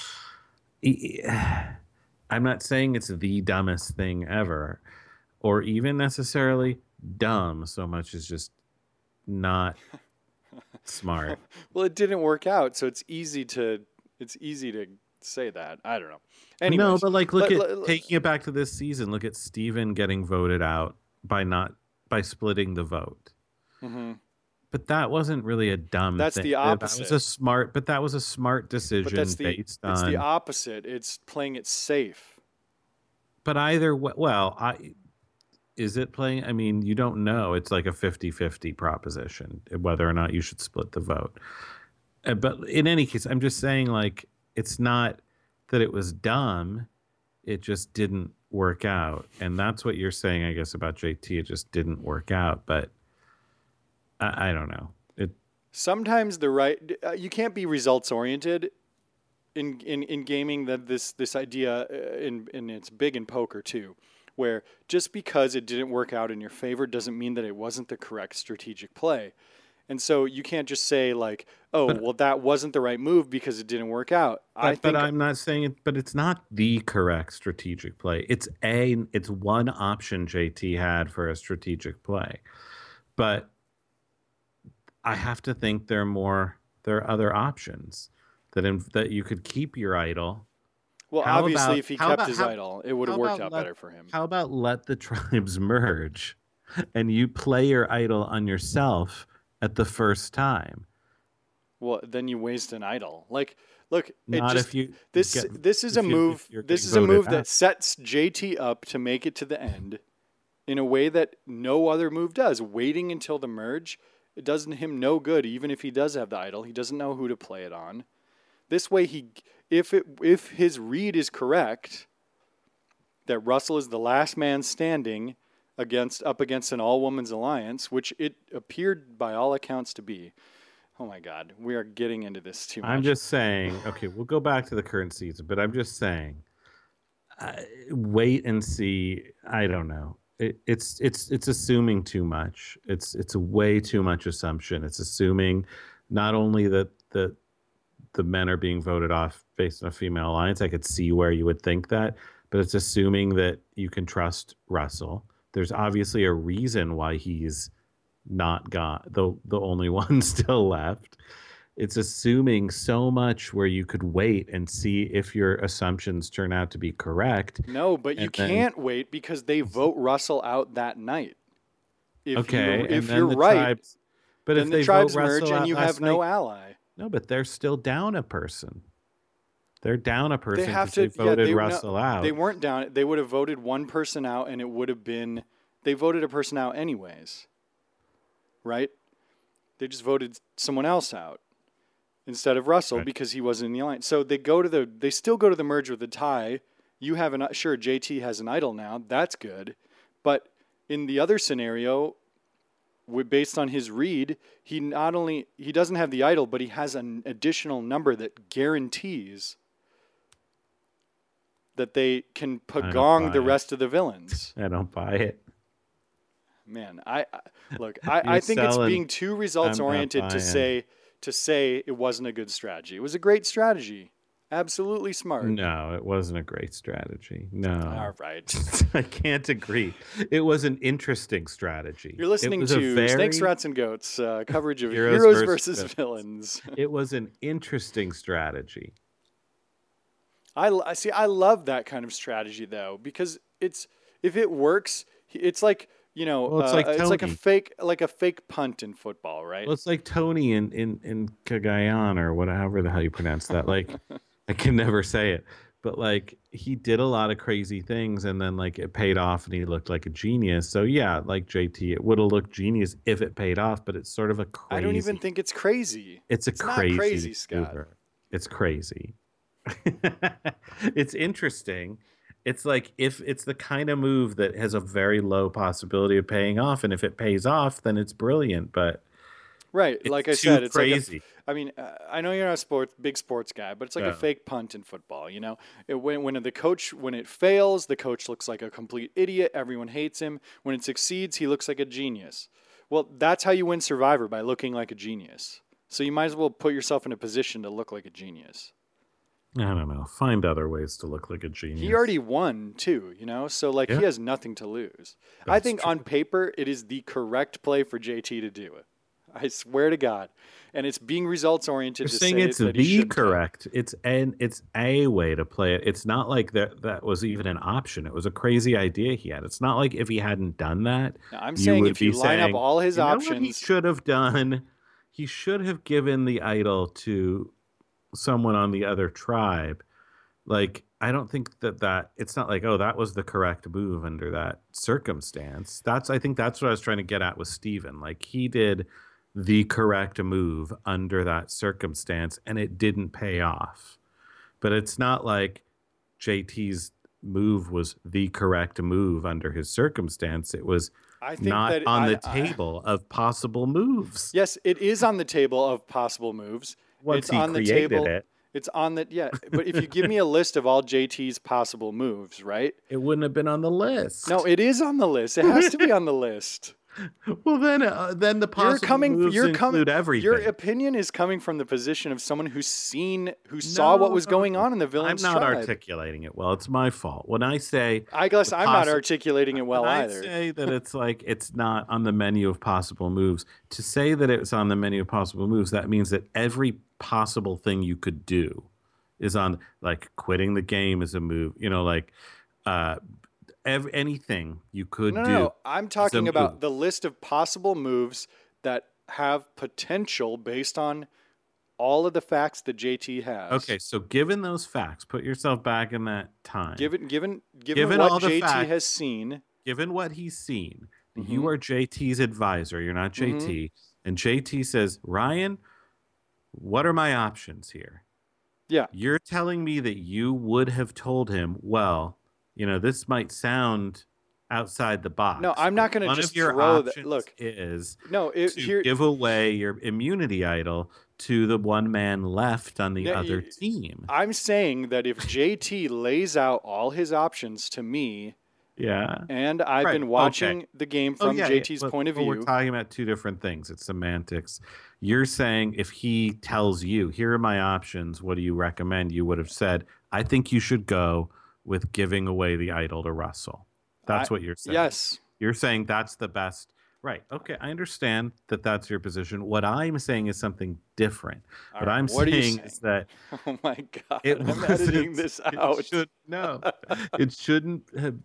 I'm not saying it's the dumbest thing ever, or even necessarily dumb so much as just not smart. Well, it didn't work out, so it's easy to say that. I don't know. Anyways, no, but like, taking it back to this season. Look at Steven getting voted out by splitting the vote. Mm-hmm. But that wasn't really a dumb. That's thing. the opposite. That was a smart decision It's the opposite. It's playing it safe. But is it playing? I mean, you don't know. It's like a 50-50 proposition whether or not you should split the vote. But in any case, I'm just saying, like, it's not that it was dumb. It just didn't work out. And that's what you're saying, I guess, about JT. It just didn't work out. But I don't know. Sometimes you can't be results oriented in gaming. That this idea, and it's big in poker too, where just because it didn't work out in your favor doesn't mean that it wasn't the correct strategic play. And so you can't just say like, oh, well, that wasn't the right move because it didn't work out. But I'm not saying it, but it's not the correct strategic play. It's one option JT had for a strategic play. But I have to think there are other options that you could keep your idol. Well, obviously, if he kept his idol, it would have worked out better for him. How about let the tribes merge and you play your idol on yourself at the first time? Well, then you waste an idol. Like, look, this is a move that sets JT up to make it to the end in a way that no other move does. Waiting until the merge, it does him no good. Even if he does have the idol, he doesn't know who to play it on. This way, if his read is correct, that Russell is the last man standing up against an all-women's alliance, which it appeared by all accounts to be. Oh my God, we are getting into this too much. I'm just saying, okay, we'll go back to the current season, but I'm just saying, wait and see. I don't know. It's assuming too much. It's a way too much assumption. It's assuming not only that the men are being voted off based on a female alliance. I could see where you would think that, but it's assuming that you can trust Russell. There's obviously a reason why he's not got the only one still left. It's assuming so much where you could wait and see if your assumptions turn out to be correct. No, but you can't wait because they vote Russell out that night. If you're right, but then if the they tribes vote merge Russell and you out have no ally. No, but they're still down a person. They're down a person because they voted Russell out. They weren't down. They would have voted one person out, and it would have been they voted a person out anyways. Right? They just voted someone else out instead of Russell because he wasn't in the alliance. So they still go to the merge with a tie. You have sure JT has an idol now. That's good. But in the other scenario, based on his read, he doesn't have the idol, but he has an additional number that guarantees that they can pagong the rest of the villains. I don't buy it. Man, I think it's being too results oriented to say it wasn't a good strategy. It was a great strategy. Absolutely smart. No, it wasn't a great strategy. No. All right. I can't agree. It was an interesting strategy. You're listening to Snakes, Rats, and Goats, coverage of heroes versus villains. It was an interesting strategy. I love that kind of strategy though, because if it works, it's like it's like a fake punt in football, right? Well, it's like Tony in Cagayan or whatever the hell you pronounce that. Like, I can never say it, but like he did a lot of crazy things, and then like it paid off, and he looked like a genius. So yeah, like JT, it would have looked genius if it paid off, but it's sort of a crazy. I don't even think it's crazy. It's not crazy, Scott. Mover. It's crazy. It's interesting. It's like if it's the kind of move that has a very low possibility of paying off, and if it pays off, then it's brilliant. But right, like I said, it's crazy. I know you're not a big sports guy, but it's like a fake punt in football. You know, when it fails, the coach looks like a complete idiot. Everyone hates him. When it succeeds, he looks like a genius. Well, that's how you win Survivor, by looking like a genius. So you might as well put yourself in a position to look like a genius. I don't know. Find other ways to look like a genius. He already won too, so like he has nothing to lose. I think on paper it is the correct play for JT to do it. I swear to God, and it's being results oriented. You're saying it's the correct. It's a way to play it. It's not like that was even an option. It was a crazy idea he had. It's not like if he hadn't done that. No, I'm saying if you line up all his options, what he should have done. He should have given the idol to someone on the other tribe. Like, I don't think that it's not like, oh, that was the correct move under that circumstance. I think that's what I was trying to get at with Steven. Like, he did the correct move under that circumstance, and it didn't pay off. But it's not like JT's move was the correct move under his circumstance. It was not on the table of possible moves. Yes, it is on the table of possible moves. Once he created it. It's on the but if you give me a list of all JT's possible moves, right? It wouldn't have been on the list. No, it is on the list. It has to be on the list. Well, then the possible moves include everything. Your opinion is coming from the position of someone who saw what was going on in the villain's I'm not tribe. articulating it well. It's my fault. When I say, I guess I'm not articulating it well either. I say that it's like it's not on the menu of possible moves. To say that it's on the menu of possible moves, that means that every possible thing you could do is on, like quitting the game is a move. Anything you could do. No, I'm talking about the list of possible moves that have potential based on all of the facts that JT has. Okay, so given those facts, put yourself back in that time. Given all what the JT facts, has seen. Given what he's seen, you are JT's advisor. You're not JT. And JT says, Ryan, what are my options here? Yeah. You're telling me that you would have told him, well, this might sound outside the box. No, I'm not going to just throw that. Look, give away your immunity idol to the one man left on the other team. I'm saying that if JT lays out all his options to me, and I've been watching the game from JT's point of view. We're talking about two different things. It's semantics. You're saying if he tells you, here are my options, what do you recommend? You would have said, I think you should go with giving away the idol to Russell. That's what you're saying. Yes. You're saying that's the best. Right. Okay. I understand that that's your position. What I'm saying is something different. What I'm saying is that. Oh my God. I'm editing this out. It shouldn't have.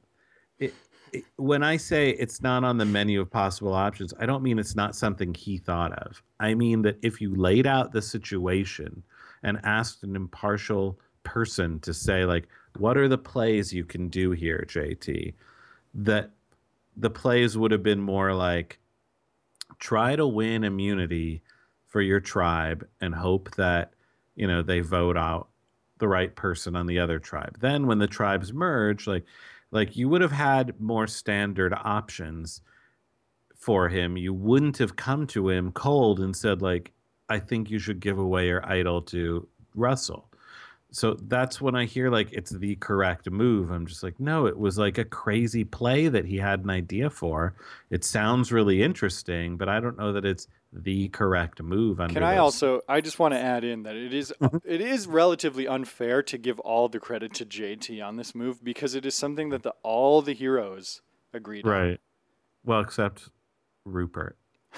When I say it's not on the menu of possible options, I don't mean it's not something he thought of. I mean that if you laid out the situation and asked an impartial person to say, like, what are the plays you can do here, JT? That the plays would have been more like, try to win immunity for your tribe and hope that, they vote out the right person on the other tribe. Then when the tribes merge, like you would have had more standard options for him. You wouldn't have come to him cold and said, like, I think you should give away your idol to Russell. So that's when I hear like it's the correct move. I'm just like, no, it was like a crazy play that he had an idea for. It sounds really interesting, but I don't know that it's the correct move. Can I I just want to add in that it is relatively unfair to give all the credit to JT on this move because it is something that all the heroes agreed on. Right. Well, except Rupert.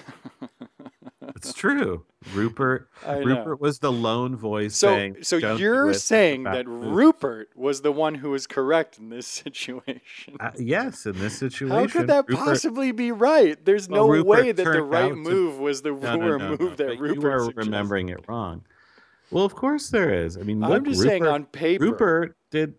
It's true. Rupert was the lone voice saying. So you're saying that Rupert was the one who was correct in this situation? Yes, in this situation. How could that possibly be right? There's no way that the right move was the move that Rupert You are suggested. remembering it wrong. Well, of course there is. I mean, I'm just saying on paper. Rupert did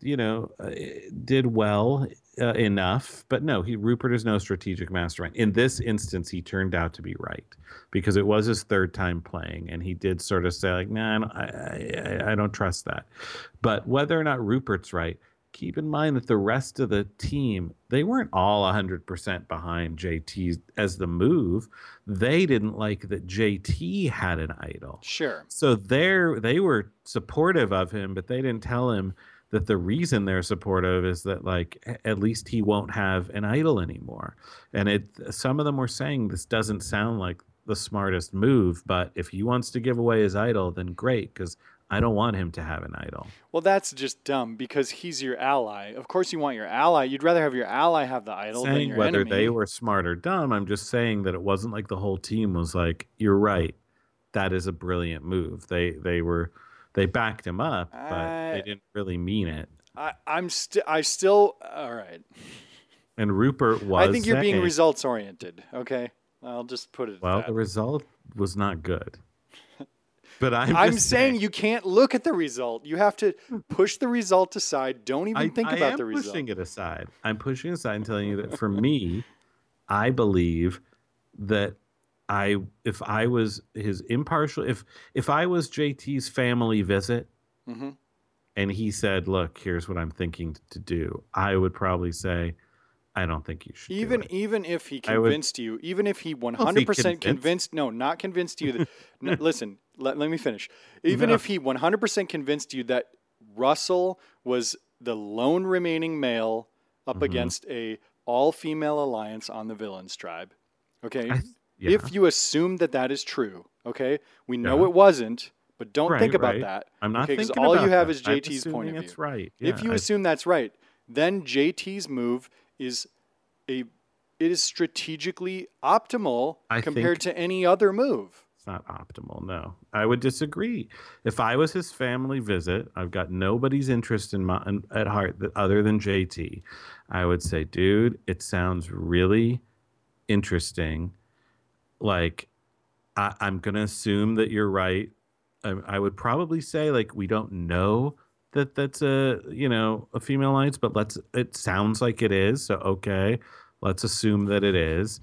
well enough, but no, Rupert is no strategic mastermind. In this instance, he turned out to be right because it was his third time playing, and he did sort of say like, "Nah, I don't trust that." But whether or not Rupert's right, keep in mind that the rest of the team, they weren't all 100% behind JT as the move. They didn't like that JT had an idol. Sure. So they were supportive of him, but they didn't tell him that the reason they're supportive is that, like, at least he won't have an idol anymore. And some of them were saying this doesn't sound like the smartest move, but if he wants to give away his idol, then great, because I don't want him to have an idol. Well, that's just dumb because he's your ally. Of course you want your ally. You'd rather have your ally have the idol than your whether enemy. They were smart or dumb. I'm just saying that it wasn't like the whole team was like, you're right. That is a brilliant move. They backed him up, but they didn't really mean it. I still all right. And Rupert was I think you're being results oriented, okay? I'll just put it the result was not good. But I'm saying you can't look at the result. You have to push the result aside. Don't even think about the result. I'm pushing it aside. I'm pushing it aside and telling you that for me, I believe that if I was his impartial, if I was JT's family visit, and he said, "Look, here's what I'm thinking to do," I would probably say, "I don't think you should." Even if he convinced you, even if he 100% convinced, no, not convinced you that. No, listen, let me finish. Even if he 100% convinced you that Russell was the lone remaining male up against a all-female alliance on the villains tribe. Okay? Yeah. If you assume that is true, okay? We know Yeah. it wasn't, but don't think about Right. that. I'm not okay? Because thinking all about you have that. is I'm JT's point assuming of view. it's right. If Yeah, you assume that's right, then JT's move is it is strategically optimal compared to any other move. It's not optimal. No, I would disagree. If I was his family visit, I've got nobody's interest at heart other than JT. I would say, dude, it sounds really interesting. Like, I'm going to assume that you're right. I would probably say, like, we don't know that that's a female alliance, but it sounds like it is. So, okay, let's assume that it is.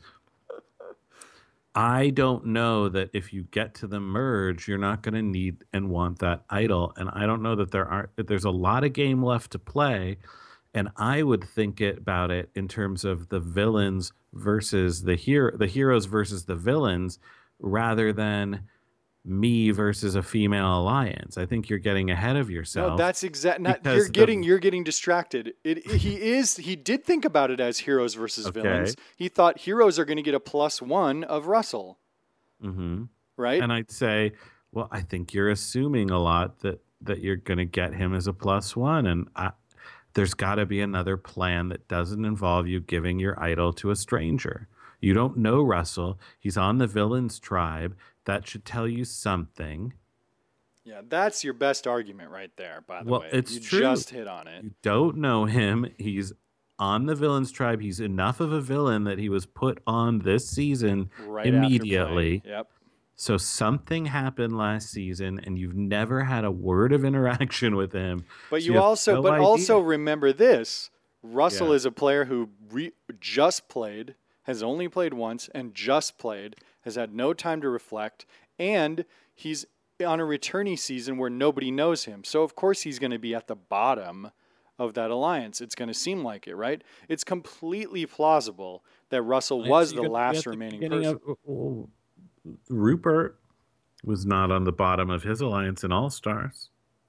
I don't know that if you get to the merge, you're not going to need and want that idol. And I don't know that there's a lot of game left to play. And I would think about it in terms of the villains versus the heroes versus the villains, rather than me versus a female alliance. I think you're getting ahead of yourself. No, that's you're getting distracted. He did think about it as heroes versus villains. He thought heroes are going to get a +1 of Russell. Mm-hmm. Right? And I'd say, well, I think you're assuming a lot that you're going to get him as a +1, and there's got to be another plan that doesn't involve you giving your idol to a stranger. You don't know Russell. He's on the villains tribe. That should tell you something. Yeah, that's your best argument right there, by the way. Well, it's true. You just hit on it. You don't know him. He's on the villains tribe. He's enough of a villain that he was put on this season immediately. Yep. So something happened last season, and you've never had a word of interaction with him. But you also remember this: Russell is a player who just played, has only played once, and just played, has had no time to reflect, and he's on a returnee season where nobody knows him. So of course he's going to be at the bottom of that alliance. It's going to seem like it, right? It's completely plausible that Russell was the last remaining person. Rupert was not on the bottom of his alliance in All Stars.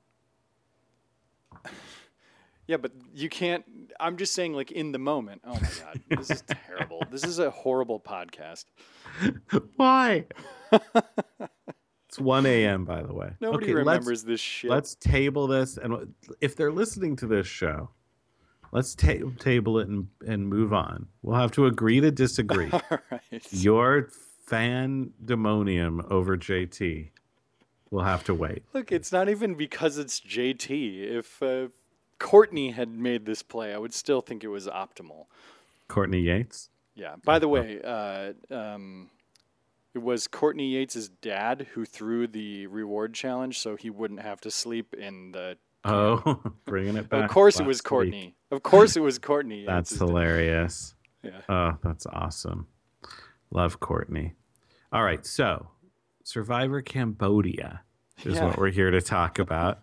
Yeah, but you can't. I'm just saying, like, in the moment. Oh my God, this is terrible. This is a horrible podcast. Why? It's 1 a.m., by the way. Nobody remembers this shit. Let's table this. And if they're listening to this show, let's table it and move on. We'll have to agree to disagree. All right. Your fandemonium over JT will have to wait. Look, it's not even because it's JT. If Courtney had made this play, I would still think it was optimal. Courtney Yates? Yeah. By the way, it was Courtney Yates' dad who threw the reward challenge so he wouldn't have to sleep in the... Oh, bringing it back. Of course it was Courtney. Of course it was Courtney. That's hilarious. Yeah. Oh, that's awesome. Love Courtney. All right, so Survivor Cambodia is what we're here to talk about.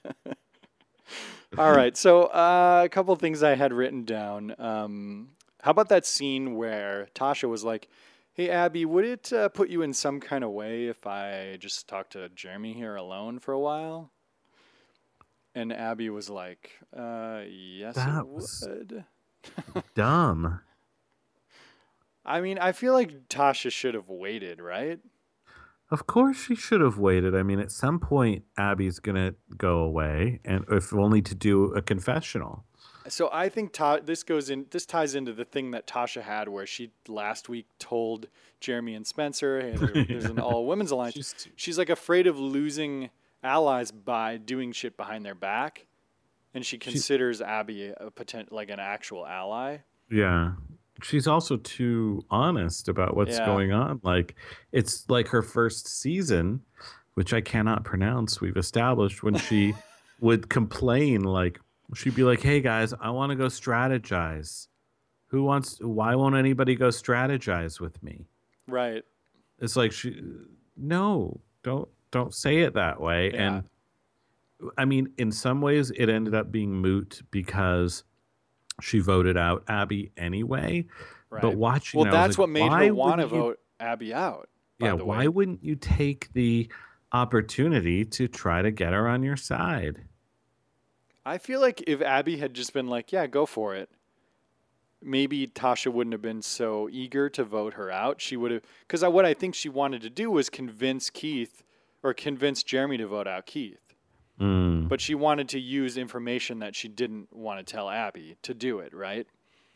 All right, so a couple of things I had written down. How about that scene where Tasha was like, hey, Abby, would it put you in some kind of way if I just talked to Jeremy here alone for a while? And Abby was like, yes, it would. Dumb. I mean, I feel like Tasha should have waited, right? Of course she should have waited. I mean, at some point, Abby's going to go away, and if only to do a confessional. So I think this ties into the thing that Tasha had where she last week told Jeremy and Spencer, hey, there's an all-women's alliance. She's like afraid of losing allies by doing shit behind their back, and she considers Abby like an actual ally. Yeah. She's also too honest about what's going on. Like, it's like her first season, which I cannot pronounce, we've established, when she would complain, like, she'd be like, hey guys, I want to go strategize. Why won't anybody go strategize with me? Right. It's like, don't say it that way. Yeah. And I mean, in some ways it ended up being moot because she voted out Abby anyway. Right. But watching, well, that's what made her want to vote Abby out. Yeah. Why wouldn't you take the opportunity to try to get her on your side? I feel like if Abby had just been like, yeah, go for it, maybe Tasha wouldn't have been so eager to vote her out. She would have, because what I think she wanted to do was convince Jeremy to vote out Keith. But she wanted to use information that she didn't want to tell Abby to do it, right?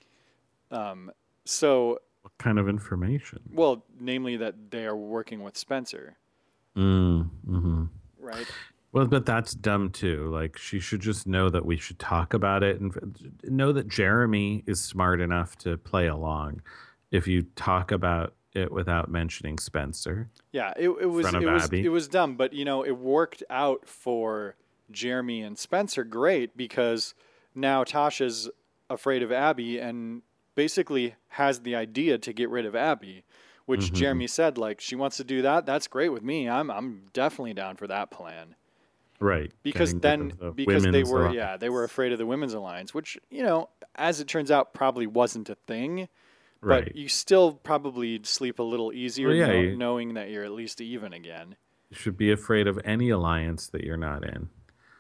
So what kind of information? Well, namely that they are working with Spencer. Right? Well, but that's dumb too. Like, she should just know that we should talk about it and know that Jeremy is smart enough to play along if you talk about it without mentioning Spencer. Yeah, it was dumb, but it worked out for Jeremy and Spencer great, because now Tasha's afraid of Abby and basically has the idea to get rid of Abby, which Jeremy said, like, she wants to do that. That's great with me. I'm definitely down for that plan. Right. Because they were afraid of the Women's Alliance, which, as it turns out, probably wasn't a thing. Right. But you still probably sleep a little easier knowing that you're at least even again. You should be afraid of any alliance that you're not in.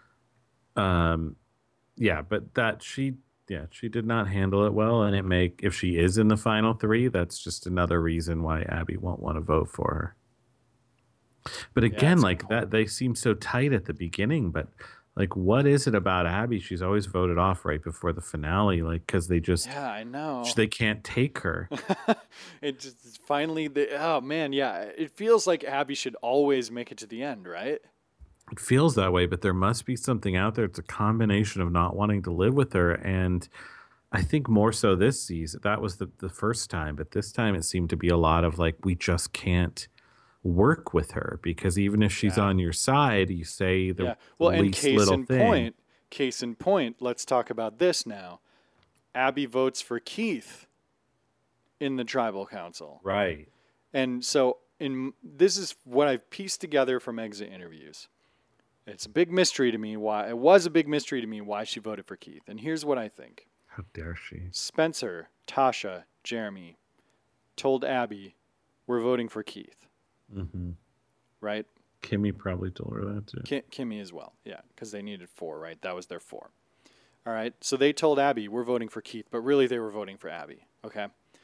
But she did not handle it well, and if she is in the final three, that's just another reason why Abby won't want to vote for her. But again, they seem so tight at the beginning, but like, what is it about Abby? She's always voted off right before the finale, like, because they just... Yeah, I know. They can't take her. It just finally... oh, man, yeah. It feels like Abby should always make it to the end, right? It feels that way, but there must be something out there. It's a combination of not wanting to live with her, and I think more so this season. That was the first time, but this time it seemed to be a lot of, like, we just can't work with her, because even if she's on your side, you say the least little thing. Case in point, let's talk about this now. Abby votes for Keith in the tribal council. Right. And so this is what I've pieced together from exit interviews. It's a big mystery to me why she voted for Keith. And here's what I think. How dare she? Spencer, Tasha, Jeremy told Abby, we're voting for Keith. Right? Kimmy probably told her that too. Kimmy as well. Yeah, because they needed 4, right? That was their 4. All right. So they told Abby, we're voting for Keith, but really they were voting for Abby. Okay.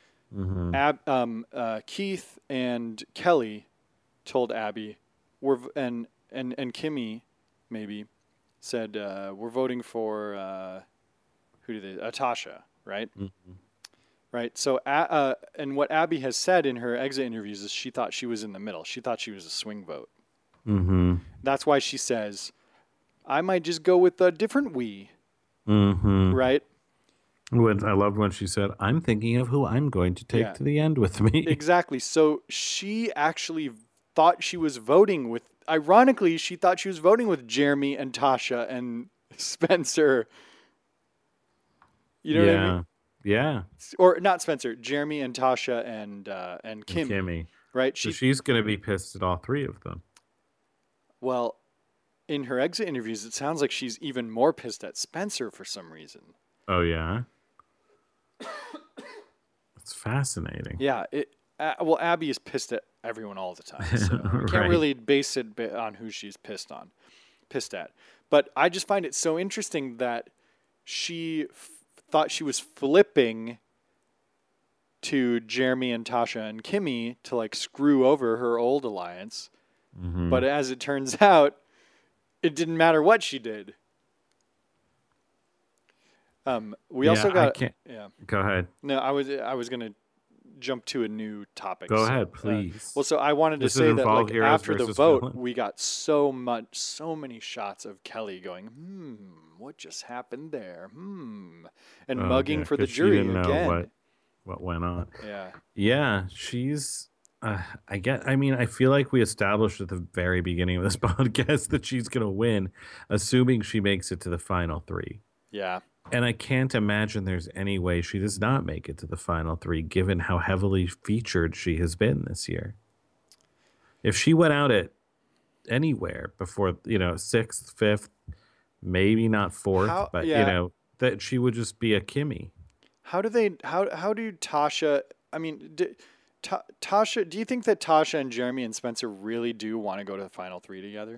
Keith and Kelly told Abby, and Kimmy maybe said, we're voting for Tasha, right? Right. So, and what Abby has said in her exit interviews is she thought she was in the middle. She thought she was a swing vote. That's why she says, I might just go with a different we. Right. I loved when she said, I'm thinking of who I'm going to take to the end with me. Exactly. So she actually thought she was voting with, ironically, she thought she was voting with Jeremy and Tasha and Spencer. You know what I mean? Yeah. Or not Spencer, Jeremy and Tasha and Kimmy. Right? So she's going to be pissed at all 3 of them. Well, in her exit interviews, it sounds like she's even more pissed at Spencer for some reason. Oh, yeah? It's fascinating. Yeah. Well, Abby is pissed at everyone all the time. So we can't really base it on who she's pissed at. But I just find it so interesting that she thought she was flipping to Jeremy and Tasha and Kimmy to like screw over her old alliance. But as it turns out, it didn't matter what she did. We also got... Go ahead. No, I was going to jump to a new topic. Go ahead, please. So I wanted to say that like, after the vote, we got so many shots of Kelly going, what just happened there? And mugging for the jury again. Know what went on. Yeah, she's... I feel like we established at the very beginning of this podcast that she's going to win, assuming she makes it to the final 3. Yeah. And I can't imagine there's any way she does not make it to the final 3, given how heavily featured she has been this year. If she went out at anywhere before, 6th, 5th, maybe not 4th, that she would just be a Kimmy. How do Tasha, Tasha, do you think that Tasha and Jeremy and Spencer really do want to go to the final 3 together?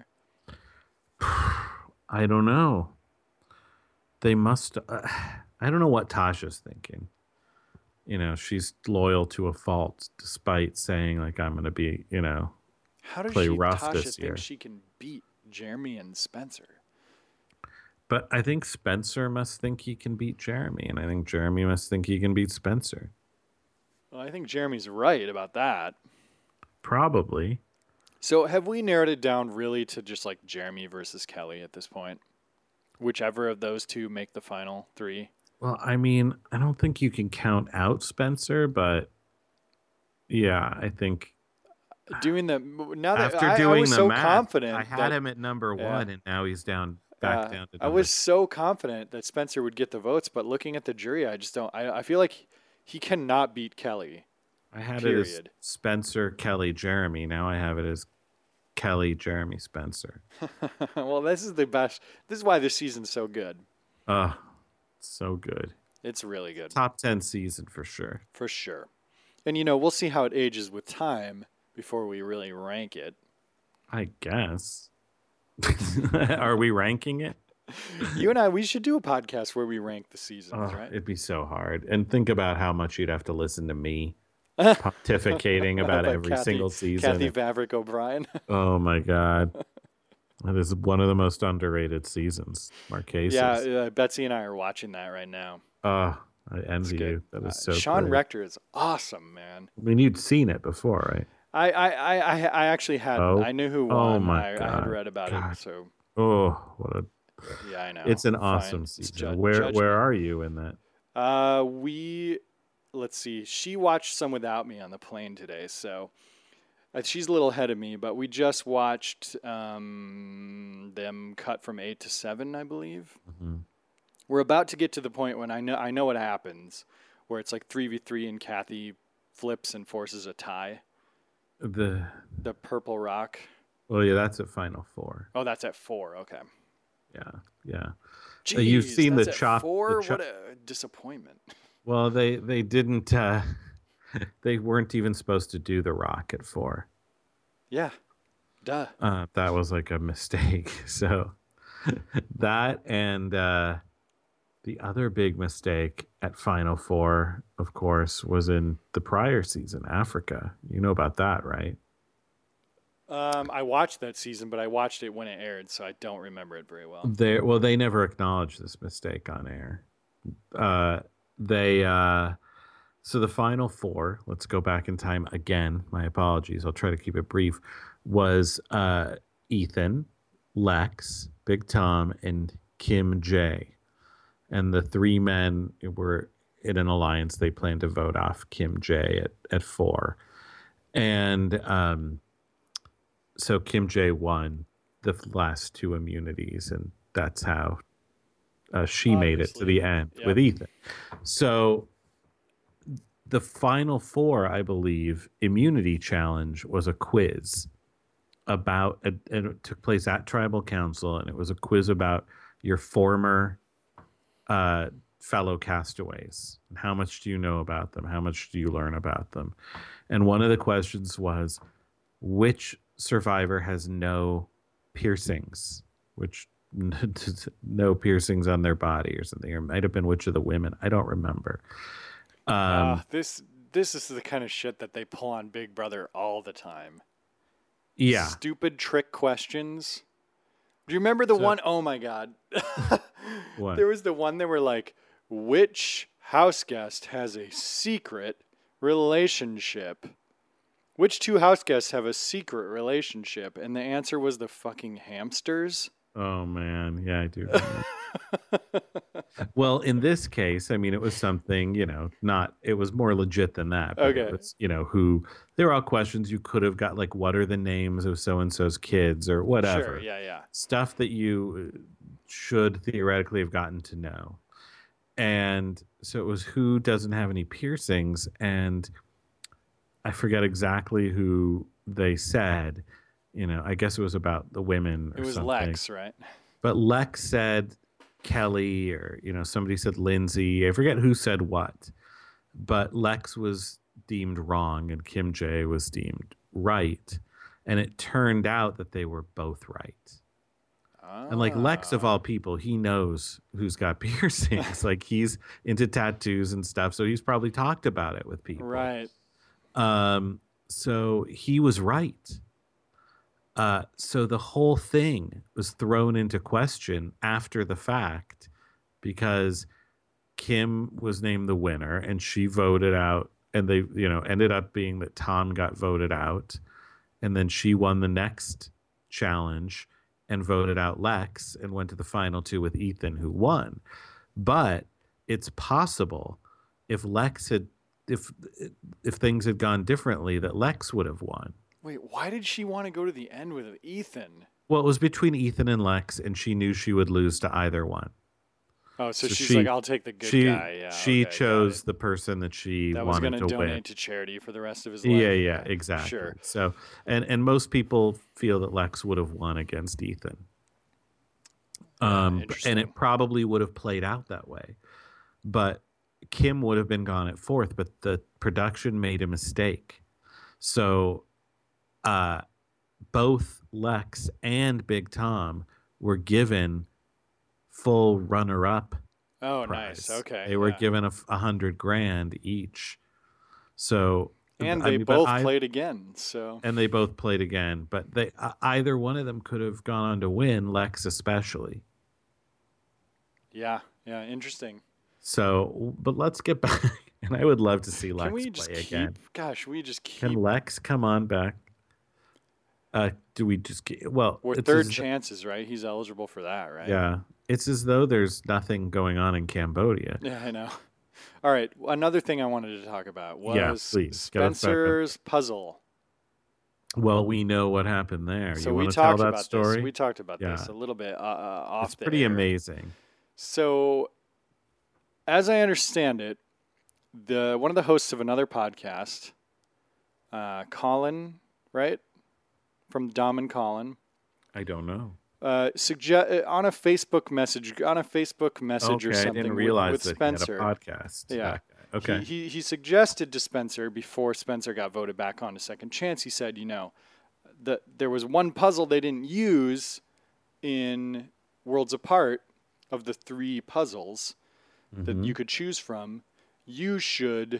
I don't know. They must. I don't know what Tasha's thinking. she's loyal to a fault despite saying like I'm going to be, How does play rough Tasha this think year. she can beat Jeremy and Spencer? But I think Spencer must think he can beat Jeremy, and I think Jeremy must think he can beat Spencer. Well, I think Jeremy's right about that. Probably. So have we narrowed it down really to just like Jeremy versus Kelly at this point? Whichever of those two make the final 3? Well, I mean, I don't think you can count out Spencer, but yeah, I think doing the now that after I doing was the so math, confident I had that, him at number 1, and now he's back down to number I was so confident that Spencer would get the votes, but looking at the jury, I just don't. I feel like he cannot beat Kelly. I had period. it as Spencer, Kelly, Jeremy. Now I have it as Kelly, Jeremy, Spencer. Well, this is the best. This is why this season's so good. So good. It's really good. Top 10 season for sure. For sure. And, we'll see how it ages with time before we really rank it. I guess. Are we ranking it? You and I, we should do a podcast where we rank the seasons, right? It'd be so hard. And think about how much you'd have to listen to me pontificating about every single season. Kathy Vavrick O'Brien. Oh, my God. That is one of the most underrated seasons, Marquesas. Yeah, Betsy and I are watching that right now. I envy you. That is so Sean great. Rector is awesome, man. I mean, you'd seen it before, right? I actually hadn't. Oh? I knew who won. Oh, my I God. had read about it, so Oh, what a... yeah, I know. It's an Fine. awesome It's season. Where are you in that? Let's see. She watched some without me on the plane today, so she's a little ahead of me. But we just watched them cut from 8 to 7, I believe. Mm-hmm. We're about to get to the point when I know what happens, where it's like 3v3 and Kathy flips and forces a tie. The Purple Rock. Oh yeah, that's at Final 4. Oh, that's at 4. Okay. Yeah. Jeez, you've seen that's the at chop. 4? What a disappointment. Well, they didn't. They weren't even supposed to do the Rock at 4. Yeah. Duh. That was like a mistake. So that and the other big mistake at Final 4, of course, was in the prior season, Africa. You know about that, right? I watched that season, but I watched it when it aired, so I don't remember it very well. They never acknowledged this mistake on air. So the Final 4, let's go back in time again. My apologies. I'll try to keep it brief. Was Ethan, Lex, Big Tom, and Kim J. And the 3 men were in an alliance. They planned to vote off Kim J at 4. And so Kim J won the last 2 immunities, and that's how she made it to the end with Ethan. So the Final 4, I believe, immunity challenge was a quiz about, and it took place at Tribal Council, and it was a quiz about your former fellow castaways. How much do you know about them? How much do you learn about them? And one of the questions was, which survivor has no piercings, no piercings on their body or something, or it might have been which of the women. I don't remember. This is the kind of shit that they pull on Big Brother all the time. Yeah. Stupid trick questions. Do you remember the one? Oh my God. What? There was the one that were like, which house guest has a secret relationship? Which 2 house guests have a secret relationship? And the answer was the fucking hamsters. Oh, man. Yeah, I do remember. Well, in this case, I mean, it was something, it was more legit than that. But Okay. It was, there were all questions you could have got, like, what are the names of so-and-so's kids or whatever. Sure, yeah. Stuff that you should theoretically have gotten to know. And so it was who doesn't have any piercings, and I forget exactly who they said. I guess it was about the women or something. It was Lex, right? But Lex said Kelly, or, somebody said Lindsay. I forget who said what. But Lex was deemed wrong and Kim J was deemed right. And it turned out that they were both right. And like Lex, of all people, he knows who's got piercings. Like he's into tattoos and stuff, so he's probably talked about it with people. Right. So he was right. So the whole thing was thrown into question after the fact because Kim was named the winner and she voted out, and they, ended up being that Tom got voted out, and then she won the next challenge and voted out Lex and went to the final two with Ethan, who won. But it's possible if things had gone differently, that Lex would have won. Wait, why did she want to go to the end with Ethan? Well, it was between Ethan and Lex, and she knew she would lose to either one. Oh, so she's like, I'll take the good guy. Yeah, she chose the person that she that was wanted to donate win to charity for the rest of his life. Yeah, exactly. Sure. So, and most people feel that Lex would have won against Ethan. And it probably would have played out that way, but Kim would have been gone at fourth. But the production made a mistake, so both Lex and Big Tom were given full runner-up. Oh, prize. Nice. Okay. They were given $100,000 each. So, and they both played again. So, and they both played again, but they either one of them could have gone on to win. Lex, especially. Yeah. Interesting. So, but let's get back. And I would love to see Lex play again. Gosh, we just keep. Can Lex come on back? Do we just get, well, we're third chances, right? He's eligible for that, right? Yeah. It's as though there's nothing going on in Cambodia. Yeah, I know. All right. Another thing I wanted to talk about was Spencer's puzzle. Well, we know what happened there. So you we talked about story? this. We talked about this a little bit off. It's pretty amazing. So, as I understand it, one of the hosts of another podcast, Colin, right? From Dom and Colin. I don't know. On a Facebook message or something. I didn't realize with that Spencer. He had a podcast. Yeah. Okay. He suggested to Spencer before Spencer got voted back on to second chance. He said, there was one puzzle they didn't use in Worlds Apart of the 3 puzzles that you could choose from. You should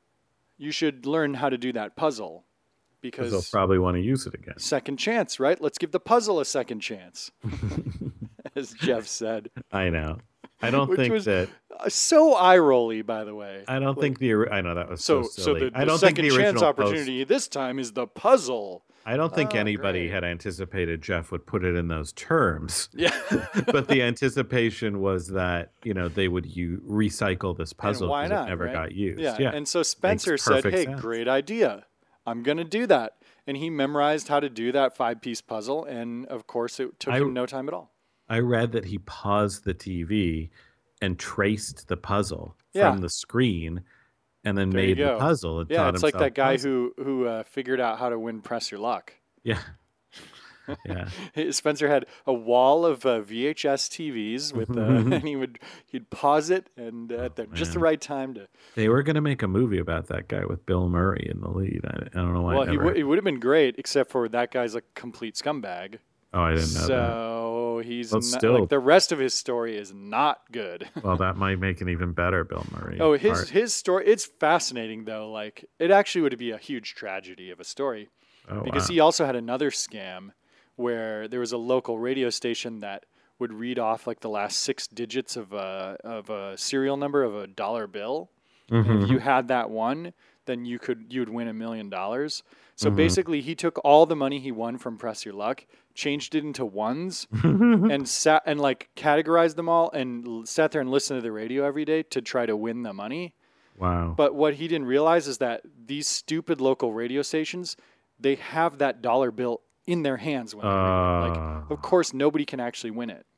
learn how to do that puzzle. Because they'll probably want to use it again. Second chance, right? Let's give the puzzle a second chance, as Jeff said. I know. I don't think that. So eye-rolly, by the way. I don't think I know that was so silly. So the second chance opportunity this time is the puzzle. I don't think anybody had anticipated Jeff would put it in those terms. Yeah. But the anticipation was that, they would recycle this puzzle because it never got used. Yeah. And so Spencer said, hey, great idea. I'm going to do that. And he memorized how to do that 5-piece puzzle. And, of course, it took him no time at all. I read that he paused the TV and traced the puzzle from the screen and then made the puzzle. And it's like that guy who figured out how to win Press Your Luck. Yeah. Yeah. Spencer had a wall of VHS TVs with, and he'd pause it and at just the right time to. They were going to make a movie about that guy with Bill Murray in the lead. I don't know why. Well, he would have been great, except for that guy's a complete scumbag. Oh, I didn't know that. So he's not, the rest of his story is not good. Well, that might make an even better Bill Murray. Oh, his story, it's fascinating though. Like it actually would be a huge tragedy of a story, because he also had another scam where there was a local radio station that would read off like the last 6 digits of a serial number of a dollar bill. And if you had that one, then you'd win $1 million. So basically, he took all the money he won from Press Your Luck, changed it into ones, and sat and like categorized them all, and sat there and listened to the radio every day to try to win the money. Wow! But what he didn't realize is that these stupid local radio stations, they have that dollar bill in their hands when they read it. Like, of course, nobody can actually win it.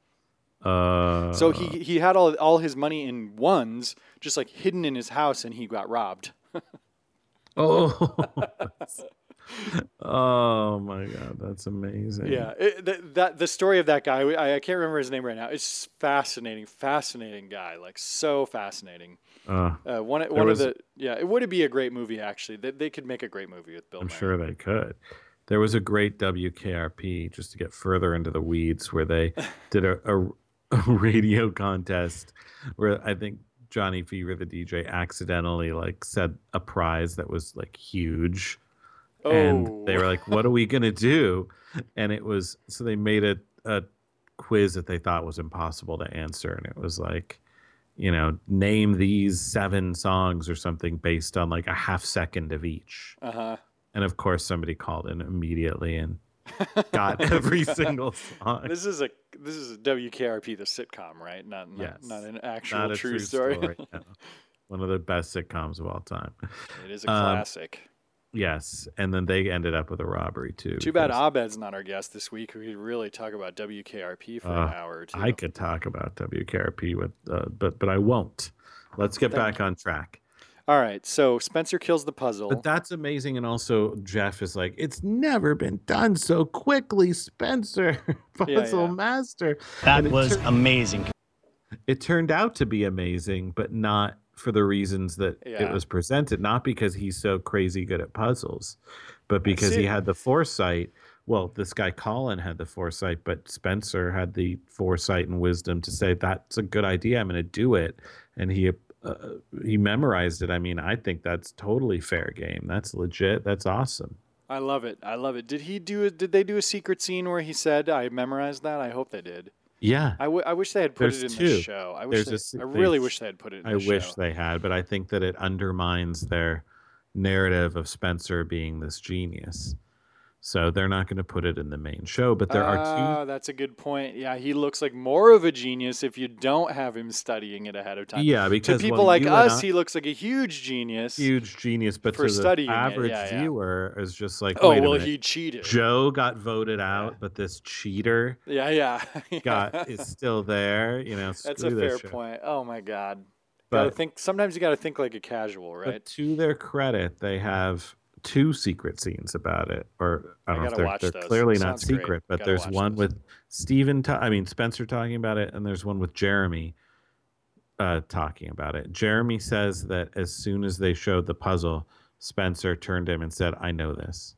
So he had all his money in ones, just like hidden in his house, and he got robbed. Oh my God, that's amazing. Yeah, the story of that guy, I can't remember his name right now. It's fascinating guy, like so fascinating. It would be a great movie actually. They could make a great movie with Bill Murray. I'm sure they could. There was a great WKRP, just to get further into the weeds, where they did a radio contest where I think Johnny Fever, the DJ, accidentally like said a prize that was like huge. Oh. And they were like, what are we going to do? And it was, so they made a quiz that they thought was impossible to answer. And it was like, name these 7 songs or something based on like a half second of each. Uh-huh. And of course, somebody called in immediately and got every single song. This is a WKRP, the sitcom, right? Not an actual not a true story. No. One of the best sitcoms of all time. It is a classic. Yes, and then they ended up with a robbery too. Too bad Abed's not our guest this week. We could really talk about WKRP for an hour or two. I could talk about WKRP with, but I won't. Let's get back on track. All right, so Spencer kills the puzzle. But that's amazing, and also Jeff is like, it's never been done so quickly, Spencer, puzzle master. That was amazing. It turned out to be amazing, but not for the reasons that it was presented, not because he's so crazy good at puzzles, but because he had the foresight. Well, this guy Colin had the foresight, but Spencer had the foresight and wisdom to say, that's a good idea, I'm going to do it. And he memorized it. I mean, I think that's totally fair game. That's legit. That's awesome. I love it. Did they do a secret scene where he said, I memorized that? I hope they did. Yeah. I wish they had put it in the show. I really wish they had put it in the show. I wish they had, but I think that it undermines their narrative of Spencer being this genius. So they're not going to put it in the main show, but there are 2. That's a good point. Yeah, he looks like more of a genius if you don't have him studying it ahead of time. Yeah, because to people like us, he looks like a huge genius. But for to the average viewer is just like, oh, wait a minute. He cheated. Joe got voted out, but this cheater is still there. That's a fair point. Oh my God. Sometimes you got to think like a casual, right? But to their credit, they have 2 secret scenes about it, or I don't know if they're clearly not secret, but there's one with Spencer talking about it, and there's one with Jeremy talking about it. Jeremy says that as soon as they showed the puzzle, Spencer turned to him and said, I know this.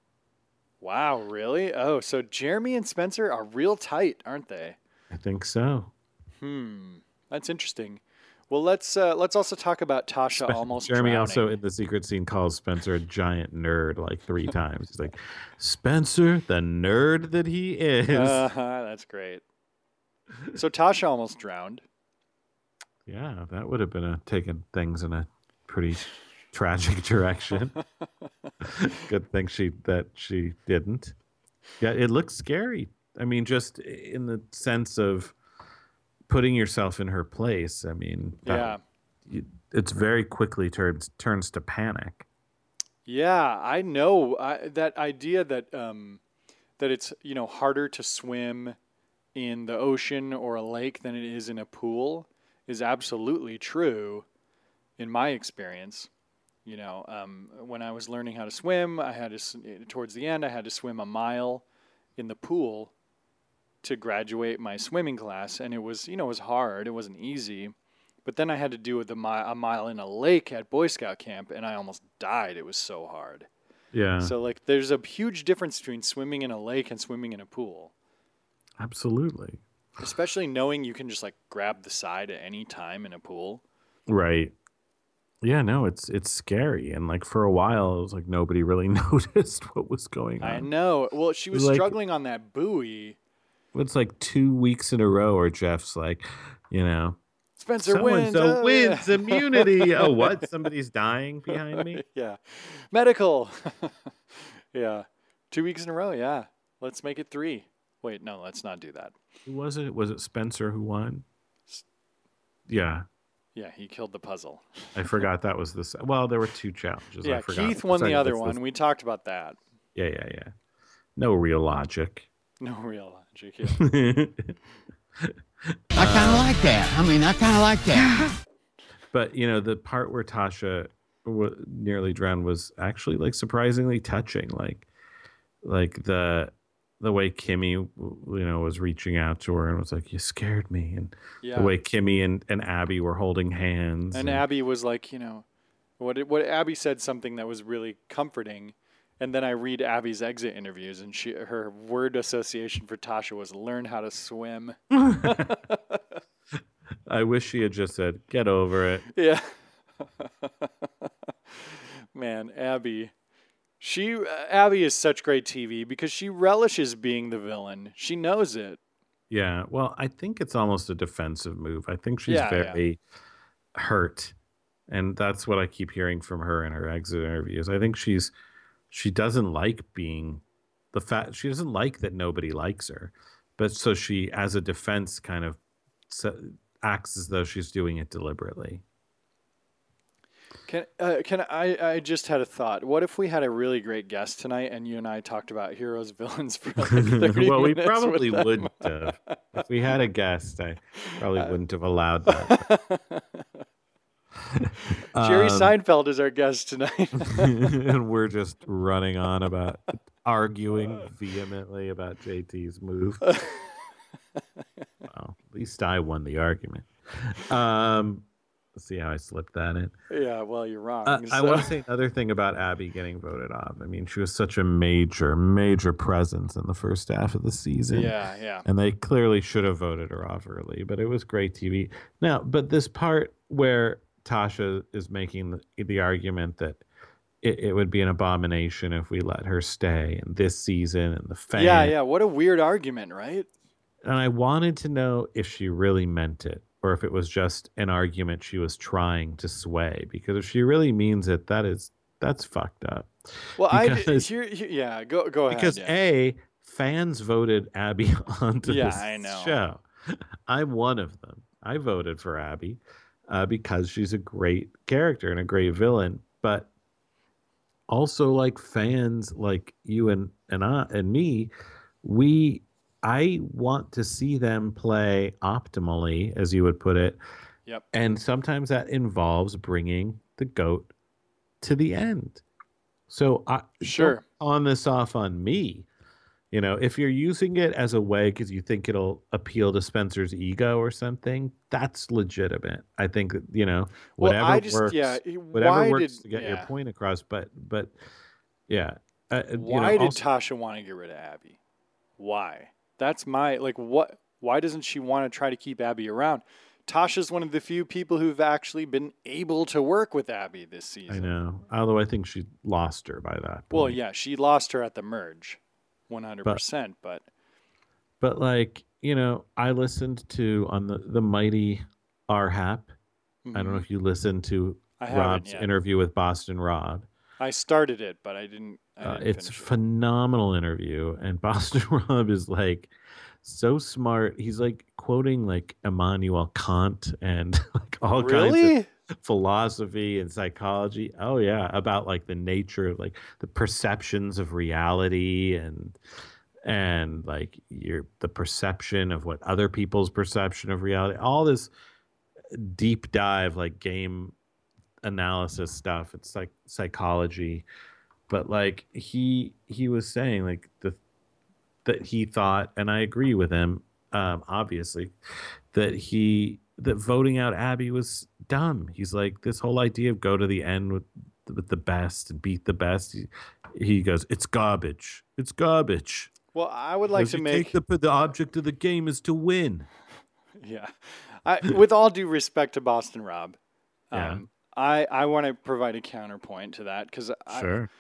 Wow, really? Oh, so Jeremy and Spencer are real tight, aren't they? I think so. That's interesting. Well, let's also talk about Tasha almost Jeremy drowning. Also in the secret scene calls Spencer a giant nerd like 3 times. He's like, Spencer, the nerd that he is. That's great. So Tasha almost drowned. Yeah, that would have been taken things in a pretty tragic direction. Good thing she didn't. Yeah, it looks scary. I mean, just in the sense of putting yourself in her place. I mean, it's very quickly turns to panic. Yeah, I know that idea that it's harder to swim in the ocean or a lake than it is in a pool is absolutely true in my experience. When I was learning how to swim, towards the end I had to swim a mile in the pool to graduate my swimming class, and it was hard. It wasn't easy, but then I had to do a mile in a lake at Boy Scout camp, and I almost died. It was so hard. Yeah. So like, there's a huge difference between swimming in a lake and swimming in a pool. Absolutely. Especially knowing you can just like grab the side at any time in a pool. Right. Yeah, no, it's scary, and like for a while, it was like nobody really noticed what was going on. I know. Well, she was struggling on that buoy. It's like 2 weeks in a row where Jeff's like, Spencer wins. So wins immunity. Oh, what? Somebody's dying behind me? Yeah. Medical. Yeah. 2 weeks in a row. Yeah. Let's make it 3. Wait, no, let's not do that. Who was it? Was it Spencer who won? Yeah. Yeah, he killed the puzzle. I forgot that was the... Well, there were 2 challenges. Yeah, Keith won the other one. We talked about that. Yeah. No real logic. No real logic. Yeah. I kind of like that. I kind of like that. But, the part where Tasha nearly drowned was actually like surprisingly touching. Like the way Kimmy, was reaching out to her and was like, you scared me. And the way Kimmy and Abby were holding hands. And Abby was like, what Abby said something that was really comforting. And then I read Abby's exit interviews, and her word association for Tasha was learn how to swim. I wish she had just said, get over it. Yeah. Man, Abby. Abby is such great TV because she relishes being the villain. She knows it. Yeah. Well, I think it's almost a defensive move. I think she's very hurt. And that's what I keep hearing from her in her exit interviews. I think she doesn't like being she doesn't like that nobody likes her. But so she, as a defense, kind of acts as though she's doing it deliberately. I just had a thought. What if we had a really great guest tonight and you and I talked about heroes, villains for like 30 well, we minutes probably wouldn't have. If we had a guest, I probably wouldn't have allowed that. Jerry Seinfeld is our guest tonight. And we're just running on about arguing vehemently about JT's move. Well, at least I won the argument. Let's see how I slipped that in. Yeah, well, you're wrong. I want to say another thing about Abby getting voted off. I mean, she was such a major presence in the first half of the season. Yeah. And they clearly should have voted her off early, but it was great TV. Now, but this part where Tasha is making the argument that it would be an abomination if we let her stay in this season and the fan. Yeah. What a weird argument, right? And I wanted to know if she really meant it or if it was just an argument she was trying to sway. Because if she really means it, that's fucked up. Well, go ahead. Because fans voted Abby onto this show. I'm one of them. I voted for Abby. Because she's a great character and a great villain, but also like fans like you and me, I want to see them play optimally, as you would put it. Yep. And sometimes that involves bringing the GOAT to the end. So don't pawn this off on me. You know, if you're using it as a way because you think it'll appeal to Spencer's ego or something, that's legitimate. I think that, whatever works to get your point across. But yeah. Why did Tasha want to get rid of Abby? Why? That's why doesn't she want to try to keep Abby around? Tasha's one of the few people who've actually been able to work with Abby this season. I know. Although I think she lost her by that point. Well, yeah, she lost her at the merge. 100%, but like, I listened to on the mighty RHAP. I don't know if you listened to Rob's interview with Boston Rob. I started it, but I didn't it's a phenomenal interview, and Boston Rob is like so smart. He's like quoting like Immanuel Kant and like all kinds of philosophy and psychology. Oh yeah, about like the nature of like the perceptions of reality and like the perception of what other people's perception of reality. All this deep dive like game analysis stuff. It's like psychology, but like he was saying like that he thought, and I agree with him, obviously, that voting out Abby was dumb. He's like, this whole idea of go to the end with the best and beat the best. He goes, it's garbage. It's garbage. Well, I would like to make the object of the game is to win. Yeah, with all due respect to Boston Rob, I want to provide a counterpoint to that because sure.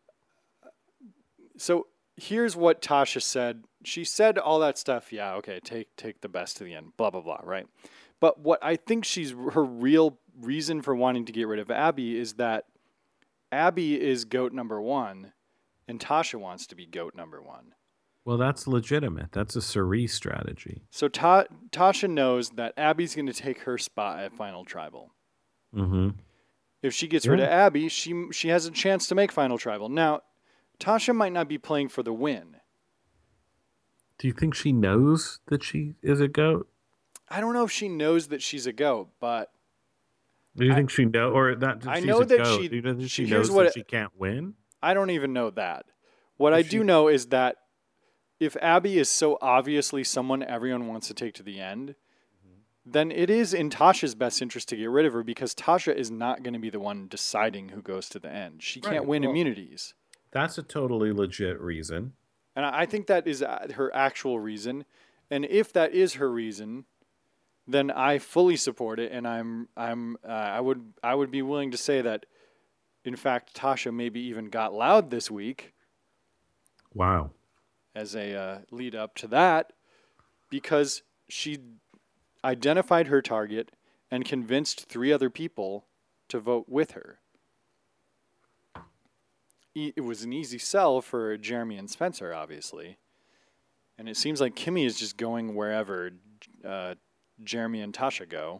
So here's what Tasha said. She said all that stuff. Yeah, okay, take the best to the end. Blah blah blah. Right. But what I think her real reason for wanting to get rid of Abby is that Abby is GOAT number one, and Tasha wants to be GOAT number one. Well, that's legitimate. That's a Cerise strategy. So Tasha knows that Abby's going to take her spot at Final Tribal. Mm-hmm. If she gets rid of Abby, she has a chance to make Final Tribal. Now, Tasha might not be playing for the win. Do you think she knows that she is a GOAT? I don't know if she knows that she's a GOAT, but do you think she knows, or that I know that GOAT? Do you think she knows that she can't win? I don't even know that. What I do know is that if Abby is so obviously someone everyone wants to take to the end, then it is in Tasha's best interest to get rid of her because Tasha is not going to be the one deciding who goes to the end. She can't win immunities. That's a totally legit reason. And I think that is her actual reason. And if that is her reason, then I fully support it. And I would be willing to say that, in fact, Tasha maybe even got loud this week. Wow. As a lead up to that, because she identified her target and convinced 3 other people to vote with her. It was an easy sell for Jeremy and Spencer, obviously. And it seems like Kimmy is just going wherever Jeremy and Tasha go.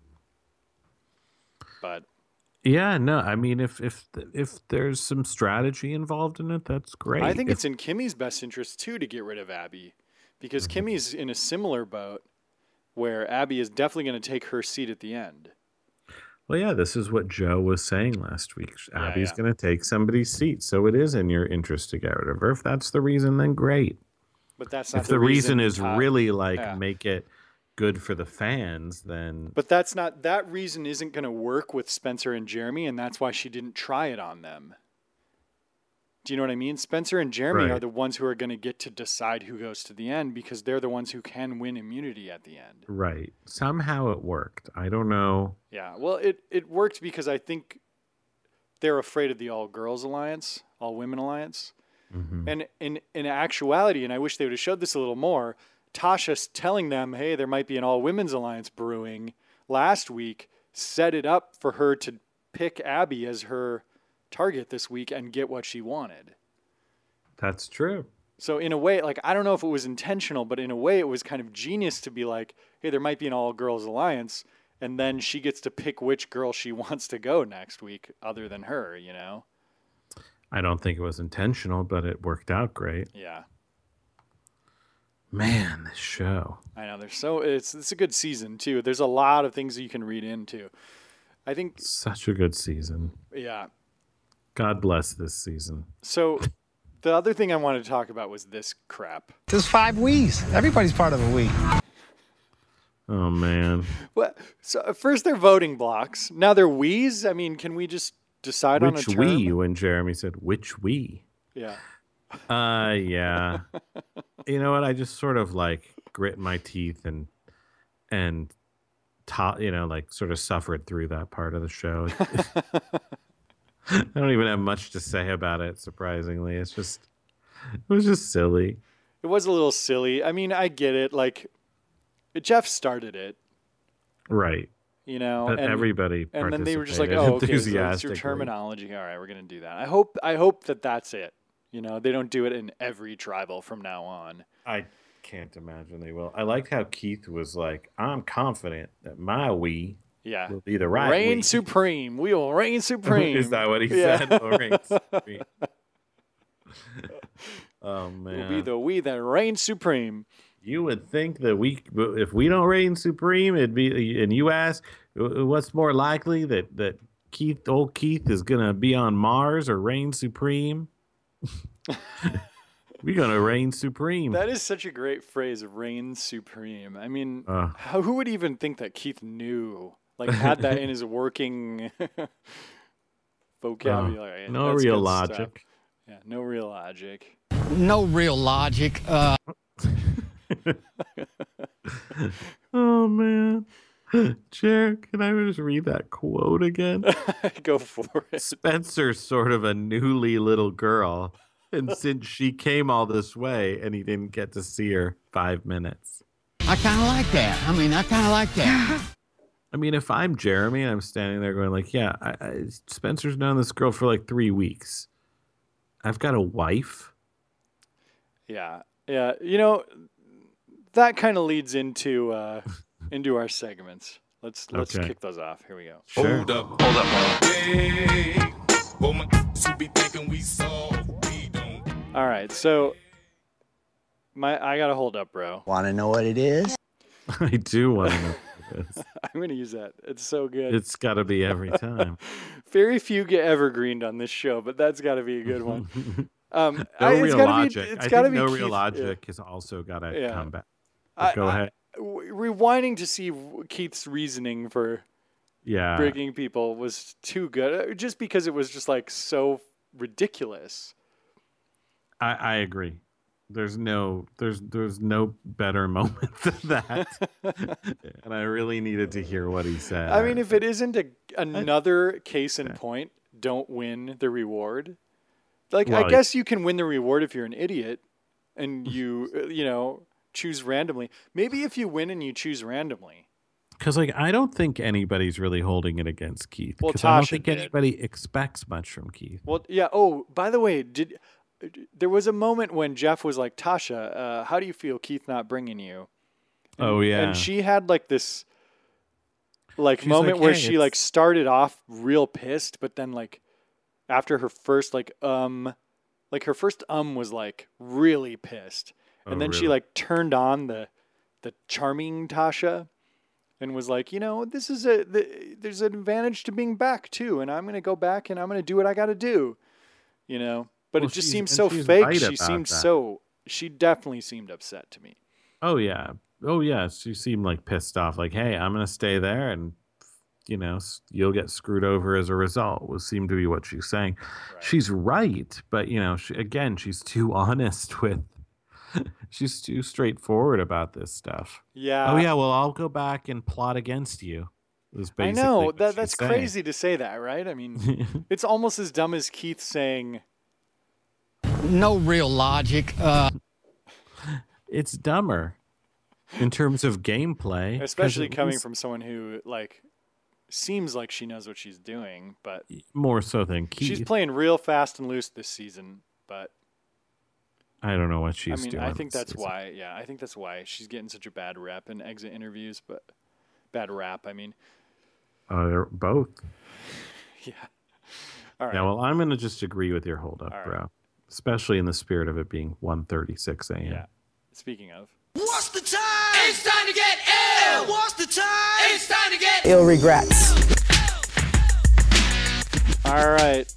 But yeah, no, I mean, if there's some strategy involved in it, that's great. I think it's in Kimmy's best interest, too, to get rid of Abby. Because Kimmy's in a similar boat where Abby is definitely going to take her seat at the end. Well, yeah, this is what Joe was saying last week. Abby's yeah. going to take somebody's seat, so it is in your interest to get rid of her. If that's the reason, then great. But that's not if the reason is Todd, really make it good for the fans, then. But that reason isn't going to work with Spencer and Jeremy, and that's why she didn't try it on them. Do you know what I mean? Spencer and Jeremy are the ones who are going to get to decide who goes to the end because they're the ones who can win immunity at the end. Right. Somehow it worked. I don't know. Yeah. Well, it worked because I think they're afraid of the all-girls alliance, all-women alliance. Mm-hmm. And in actuality, and I wish they would have showed this a little more, Tasha's telling them, hey, there might be an all-women's alliance brewing last week, set it up for her to pick Abby as her target this week and get what she wanted. That's true. So in a way, like, I don't know if it was intentional, but in a way it was kind of genius to be like, hey, there might be an all-girls alliance, and then she gets to pick which girl she wants to go next week other than her, you know? I don't think it was intentional, but it worked out great. Yeah. Man, this show. I know. It's a good season, too. There's a lot of things that you can read into. I think... Such a good season. Yeah. God bless this season. So the other thing I wanted to talk about was this crap. There's 5 we's. Everybody's part of a we. Oh, man. Well, so first they're voting blocks. Now they're we's. I mean, can we just decide on a term? Which we, when Jeremy said, which we? Yeah. Yeah. You know what? I just sort of grit my teeth and sort of suffered through that part of the show. I don't even have much to say about it, surprisingly. It was just silly. It was a little silly. I mean, I get it. Jeff started it. Right. You know, but everybody and then they were just like, oh, okay, so it's your terminology. All right, we're going to do that. I hope that that's it. You know, they don't do it in every tribal from now on. I can't imagine they will. I liked how Keith was like, I'm confident that my we will be the right reign we. supreme. We will reign supreme. Is that what he said? Oh, reign supreme. Oh, man. We'll be the we that reign supreme. You would think that if we don't reign supreme, it'd be, and you ask, what's more likely that old Keith is going to be on Mars or reign supreme? We're going to reign supreme. That is such a great phrase, reign supreme. I mean, who would even think that Keith knew, had that in his working vocabulary? No real logic. Stuff. Yeah, no real logic. No real logic. Oh, man. Jared, can I just read that quote again? Go for it. Spencer's sort of a newly little girl. And since she came all this way and he didn't get to see her 5 minutes. I kind of like that. I mean, if I'm Jeremy and I'm standing there going Spencer's known this girl for 3 weeks. I've got a wife. Yeah. Yeah. You know, that kind of leads into our segments. Let's kick those off. Here we go. Sure. Hold up. Hey, be thinking we saw. All right, so I gotta hold up, bro. Want to know what it is? I do want to know what it is. I'm gonna use that. It's so good. It's got to be every time. Very few get evergreened on this show, but that's got to be a good one. No real logic. I think no real Keith, logic has also got to come back. Go ahead. Rewinding to see Keith's reasoning for breaking people was too good, just because it was just so ridiculous. I agree. There's no better moment than that. And I really needed to hear what he said. I mean, if it isn't another case in point, don't win the reward. Like, Well, I guess you can win the reward if you're an idiot and you choose randomly. Maybe if you win and you choose randomly. Because I don't think anybody's really holding it against Keith. Well, Because I don't Tasha think did. anybody expects much from Keith. Well, yeah. Oh, by the way, there was a moment when Jeff was like, Tasha, how do you feel Keith not bringing you? Oh yeah. And she had like this She's moment like, where "Hey, she it's- started off real pissed, but then after her first her first was really pissed. And Oh, then she really? turned on the charming Tasha and was like, this is there's an advantage to being back too, and I'm going to go back and I'm going to do what I got to do. But Well, it just she's- seems and so she's fake. right She about seemed that. she definitely seemed upset to me. Oh yeah. Oh yeah. She seemed pissed off. Like, hey, I'm gonna stay there, and you'll get screwed over as a result. Would seem to be what she's saying. Right. She's right, but she's too honest with. She's too straightforward about this stuff. Yeah. Oh yeah. Well, I'll go back and plot against you. Was I basically know what she's that's saying. crazy to say that, right? I mean, it's almost as dumb as Keith saying, No real logic. It's dumber in terms of gameplay, 'cause especially at coming least from someone who seems like she knows what she's doing, but more so than Keith. she's playing real fast and loose this season. But I don't know what she's I mean, doing. I think this that's season. why. Yeah, I think that's why she's getting such a bad rep in exit interviews. But bad rap, I mean. They're both. Yeah. All right. Yeah, well, I'm going to just agree with your holdup, All right. bro. Especially in the spirit of it being 1:36 a.m. Yeah. Speaking of. What's the time? It's time to get ill. What's the time? It's time to get Ill regrets. All right.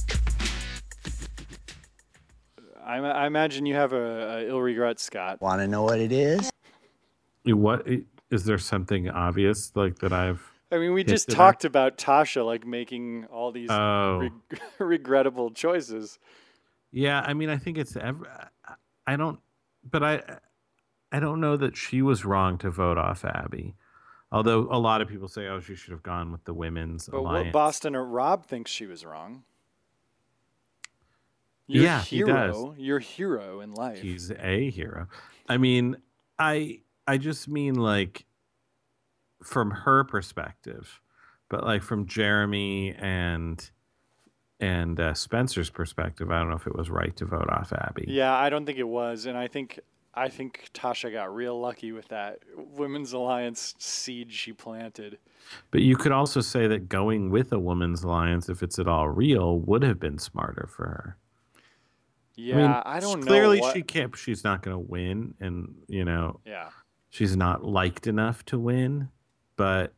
I imagine you have a ill regret, Scott. Want to know what it is? What is there something obvious that I've? I mean, we just Hinted at? talked about Tasha making all these Oh. regrettable choices. Yeah, I mean, I think it's. I don't, but I don't know that she was wrong to vote off Abby. Although a lot of people say, "Oh, she should have gone with the women's But alliance." what Boston or Rob thinks she was wrong. You're Yeah, he does. You're a hero in life. He's a hero. I mean, I just mean from her perspective, but from Jeremy and Spencer's perspective, I don't know if it was right to vote off Abby. Yeah, I don't think it was, and I think Tasha got real lucky with that Women's Alliance seed she planted. But you could also say that going with a women's alliance, if it's at all real, would have been smarter for her. Yeah, I don't know. Clearly, what- she's not going to win, and Yeah. she's not liked enough to win. But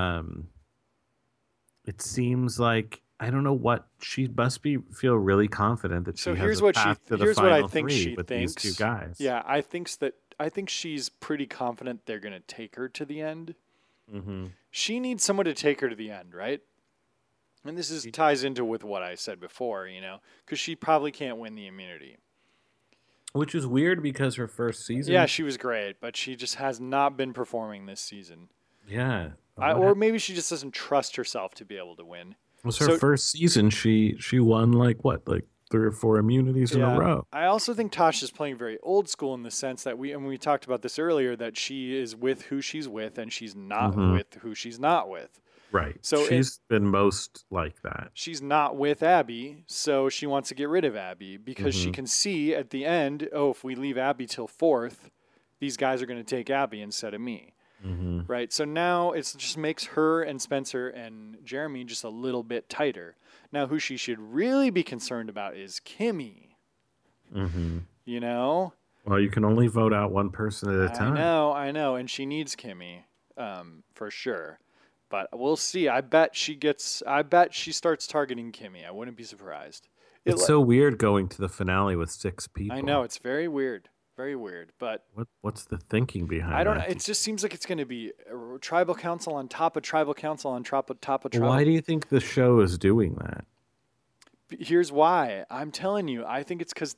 it seems like I don't know what she must feel really confident that So she here's has a what path to the here's what I final think three she with thinks. these two guys. Yeah, I think she's pretty confident they're going to take her to the end. Mm-hmm. She needs someone to take her to the end, right? And this ties into with what I said before, because she probably can't win the immunity. Which is weird because her first season. Yeah, she was great, but she just has not been performing this season. Yeah. Or maybe she just doesn't trust herself to be able to win. It was her first season. She won 3 or 4 immunities in a row. I also think Tasha's playing very old school in the sense that we talked about this earlier, that she is with who she's with and she's not with who she's not with. Right. So she's been most like that. She's not with Abby, so she wants to get rid of Abby because she can see at the end, if we leave Abby till 4th, these guys are going to take Abby instead of me. Mm-hmm. Right? So now it just makes her and Spencer and Jeremy just a little bit tighter. Now, who she should really be concerned about is Kimmy. Mm-hmm. Well, you can only vote out one person at a time. I know, and she needs Kimmy, for sure. But we'll see. I bet she starts targeting Kimmy. I wouldn't be surprised. It's so weird going to the finale with 6 people. I know, it's very weird. Very weird. But what's the thinking behind I don't know. that? It just seems like it's going to be a tribal council on top of tribal council on top of tribal. Why do you think the show is doing that? Here's why. I'm telling you. I think it's because they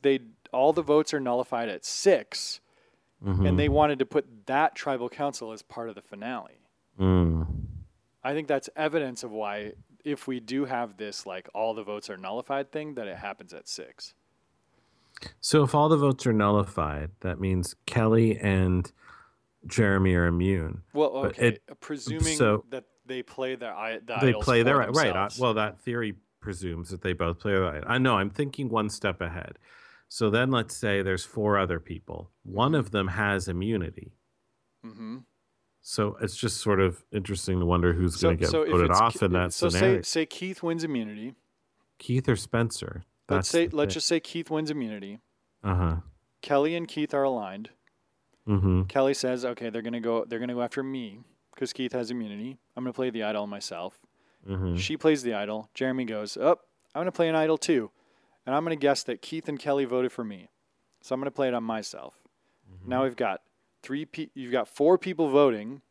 all the votes are nullified at 6, and they wanted to put that tribal council as part of the finale. I think that's evidence of why, if we do have this, like, all the votes are nullified thing, that it happens at 6. So if all the votes are nullified, that means Kelly and Jeremy are immune. Well, okay, presuming that they play the they idols play for their right. themselves. Well, that theory presumes that they both play their right. I know. I'm thinking one step ahead. So then let's say there's 4 other people. One of them has immunity. Mm-hmm. So it's just sort of interesting to wonder who's going to get voted off in that scenario. Say Keith wins immunity. Keith or Spencer? Let's just say Keith wins immunity. Uh-huh. Kelly and Keith are aligned. Mm-hmm. Kelly says, "Okay, they're gonna go after me because Keith has immunity. I'm gonna play the idol myself." Mm-hmm. She plays the idol. Jeremy goes, "Oh, I'm gonna play an idol too, and I'm gonna guess that Keith and Kelly voted for me, so I'm gonna play it on myself." Now we've got you've got 4 people voting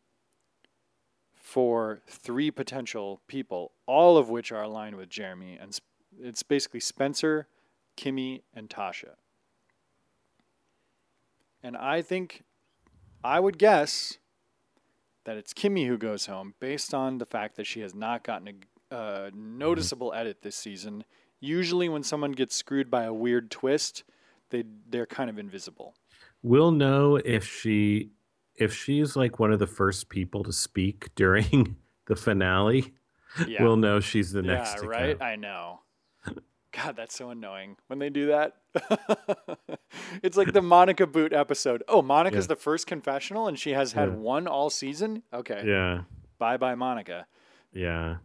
for 3 potential people, all of which are aligned with Jeremy, and it's basically Spencer, Kimmy, and Tasha. And I would guess that it's Kimmy who goes home based on the fact that she has not gotten a noticeable edit this season. Usually when someone gets screwed by a weird twist, they're kind of invisible. We'll know if she's like one of the first people to speak during the finale. Yeah. We'll know she's the next to right? go. I know. God, that's so annoying when they do that. It's like the Monica Boot episode. Oh, Monica's the first confessional and she has had one all season? Okay. Yeah. Bye-bye, Monica. Yeah.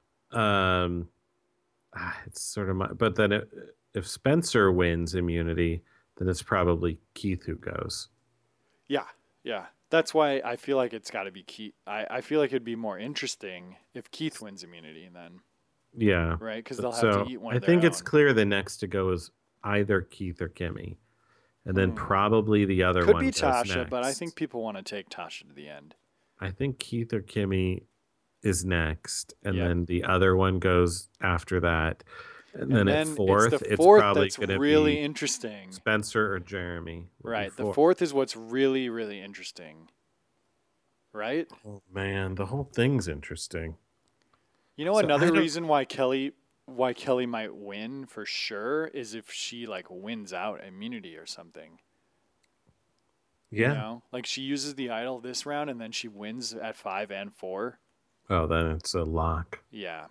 It's sort of but then if Spencer wins immunity, then it's probably Keith who goes. Yeah. That's why I feel like it's got to be Keith. I feel like it'd be more interesting if Keith wins immunity then. Yeah. Right? Because they'll have to eat one of their I think own. it's clear the next to go is either Keith or Kimmy. And then probably the other Could one be goes Tasha, next. but I think people want to take Tasha to the end. I think Keith or Kimmy is next, and then the other one goes after that. And then at 4th, it's probably that's going to really be interesting. Spencer or Jeremy. Right. The 4th is what's really, really interesting. Right? Oh, man. The whole thing's interesting. You know, another reason why Kelly might win for sure is if she like wins out immunity or something. Yeah. You know? Like she uses the idol this round and then she wins at 5 and 4. Oh, then it's a lock. Yeah.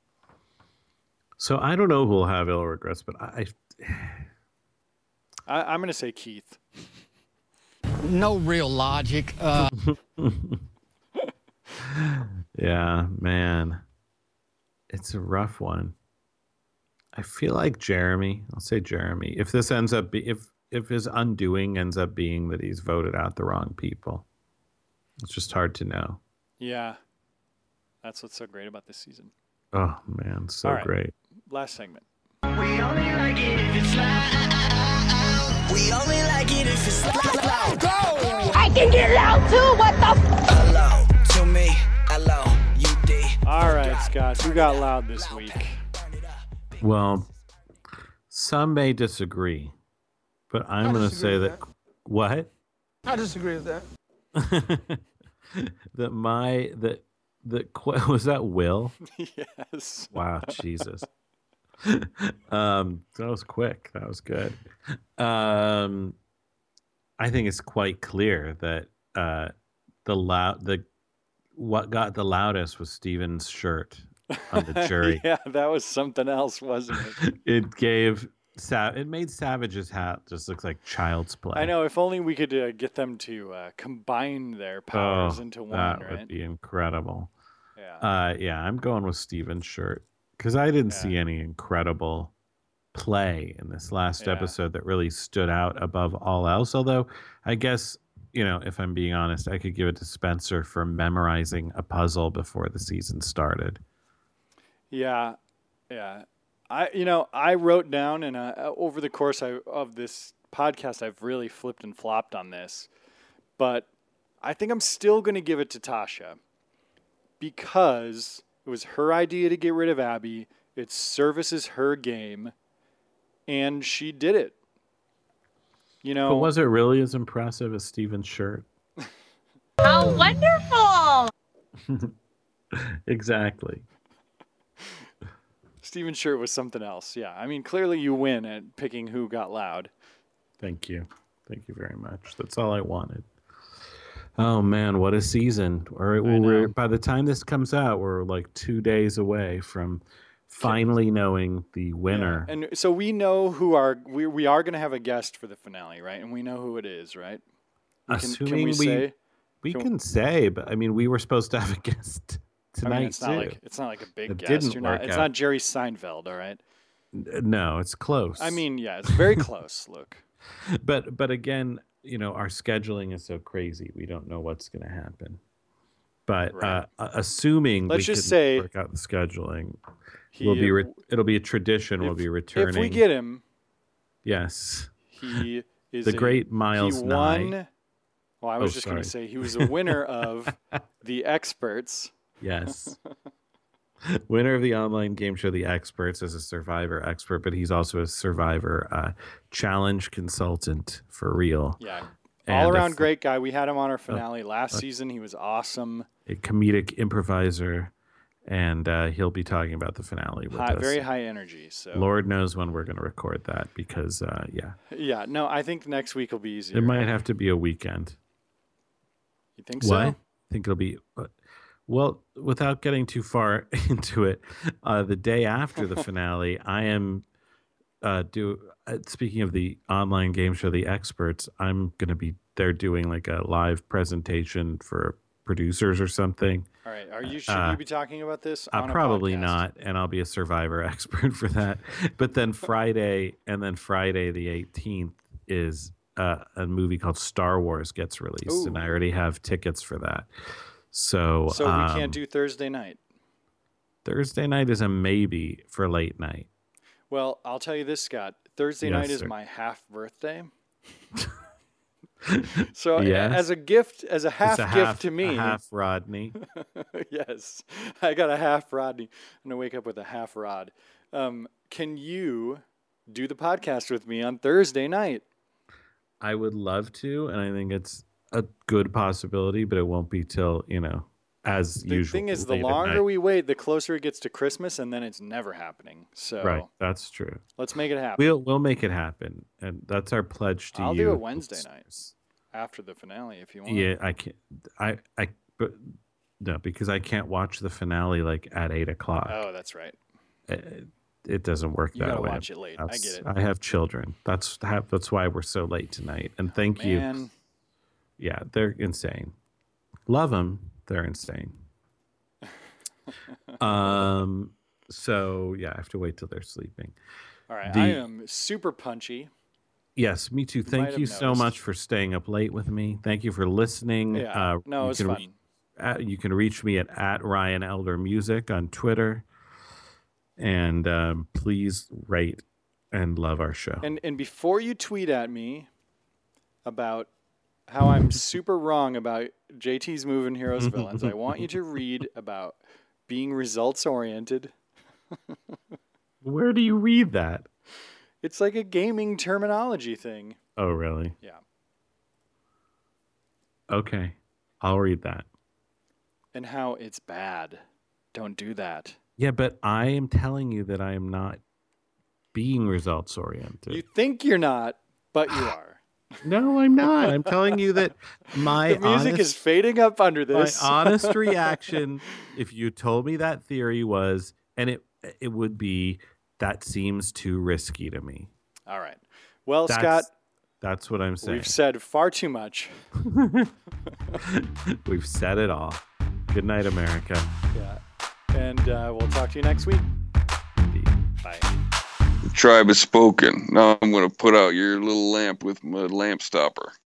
So I don't know who will have ill regrets, but I'm going to say Keith. No real logic. Yeah, man. It's a rough one. I feel like Jeremy. I'll say Jeremy. If this ends up if his undoing ends up being that he's voted out the wrong people, it's just hard to know. Yeah. That's what's so great about this season. Oh man, so great. Last segment. We only like it if it's loud. We only like it if it's loud. Go! I can get loud too. What the Hello to me. Hello, you D. All right, Scott. Who got loud this week? Well, some may disagree, but I'm going to say that. What? I disagree with that. Was that Will? Yes. Wow, Jesus. That was quick. That was good. I think it's quite clear that what got the loudest was Steven's shirt on the jury. Yeah, that was something else, wasn't it? It made Savage's hat just look like child's play. I know. If only we could get them to combine their powers into one, that right? would be incredible. Yeah. I'm going with Steven's shirt because I didn't see any incredible play in this last episode that really stood out above all else. Although I guess, if I'm being honest, I could give it to Spencer for memorizing a puzzle before the season started. Yeah. I wrote down, and over the course of this podcast, I've really flipped and flopped on this, but I think I'm still going to give it to Tasha because it was her idea to get rid of Abby. It services her game, and she did it. You know, But was it really as impressive as Steven's shirt? How wonderful! Exactly. Steven's shirt was something else. Yeah, I mean, clearly you win at picking who got loud. Thank you. Thank you very much. That's all I wanted. Oh man, what a season! We're by the time this comes out, we're like 2 days away from finally knowing the winner. Yeah. And so we know who we are going to have a guest for the finale, right? And we know who it is, right? Assuming we can say, but I mean, we were supposed to have a guest tonight it's not like a big It guest. didn't work It's out. not Jerry Seinfeld, all right? No, it's close. I mean, yeah, it's very close. Look, but again, you know, our scheduling is so crazy. We don't know what's going to happen. But Right. Assuming Let's we just can say work out the scheduling, he- it'll be a tradition. We'll be returning. if we get him, yes, he is the great Miles He won. Nye. Well, I was just going to say he was a winner of The Experts. Yes. Winner of the online game show The Experts as a Survivor expert, but he's also a Survivor challenge consultant for real. Yeah. And All around great guy. We had him on our finale last season. He was awesome. A comedic improviser, and he'll be talking about the finale with us. Very high energy. So Lord knows when we're going to record that because, Yeah, no, I think next week will be easier. it might have to be a weekend. You think so? I think it'll be, well, without getting too far into it, the day after the finale, I am speaking of the online game show, The Experts, I'm going to be there doing like a live presentation for producers or something. All right. Should you be talking about this on a Probably podcast? not, and I'll be a Survivor expert for that. But then Friday the 18th is a movie called Star Wars gets released, and I already have tickets for that. So we can't do Thursday night. Thursday night is a maybe for late night. Well, I'll tell you this, Scott. Thursday Yes, night is sir. my half birthday. So Yes. as a gift, as a half It's a gift to me, a half Rodney. yes, I got a half Rodney. I'm gonna wake up with a half Rod. Can you do the podcast with me on Thursday night? I would love to, and I think it's a good possibility, but it won't be till, as The usual. thing is, the late at longer night. we wait, the closer it gets to Christmas, and then it's never happening. So Right, that's true. let's make it happen. We'll make it happen, and that's our pledge to you. I'll do it Wednesday night after the finale if you want. Yeah, I can't. But no, because I can't watch the finale like at 8:00. Oh, that's right. It doesn't work You that gotta way. watch it late. I get it. I have children. That's why we're so late tonight. And thank you. Man, Yeah, they're insane. Love them. They're insane. So yeah, I have to wait till they're sleeping. all right. I am super punchy. Yes, me too. might Thank have you so noticed. much for staying up late with me. Thank you for listening. Yeah. No, you it's can fun. You can reach me at Ryan Elder Music on Twitter. And please rate and love our show. And before you tweet at me about how I'm super wrong about JT's move in Heroes Villains, I want you to read about being results oriented. Where do you read that? It's like a gaming terminology thing. Oh, really? Yeah. Okay. I'll read that. And how it's bad. Don't do that. Yeah, but I am telling you that I am not being results oriented. You think you're not, but you are. No, I'm not. I'm telling you that my The music is fading up under my this. honest reaction, if you told me that theory was, and it would be, that seems too risky to me. All right. Well, Scott, That's what I'm saying. we've said far too much. We've said it all. Good night, America. Yeah. And we'll talk to you next week. Bye. The tribe has spoken. Now I'm going to put out your little lamp with my lamp stopper.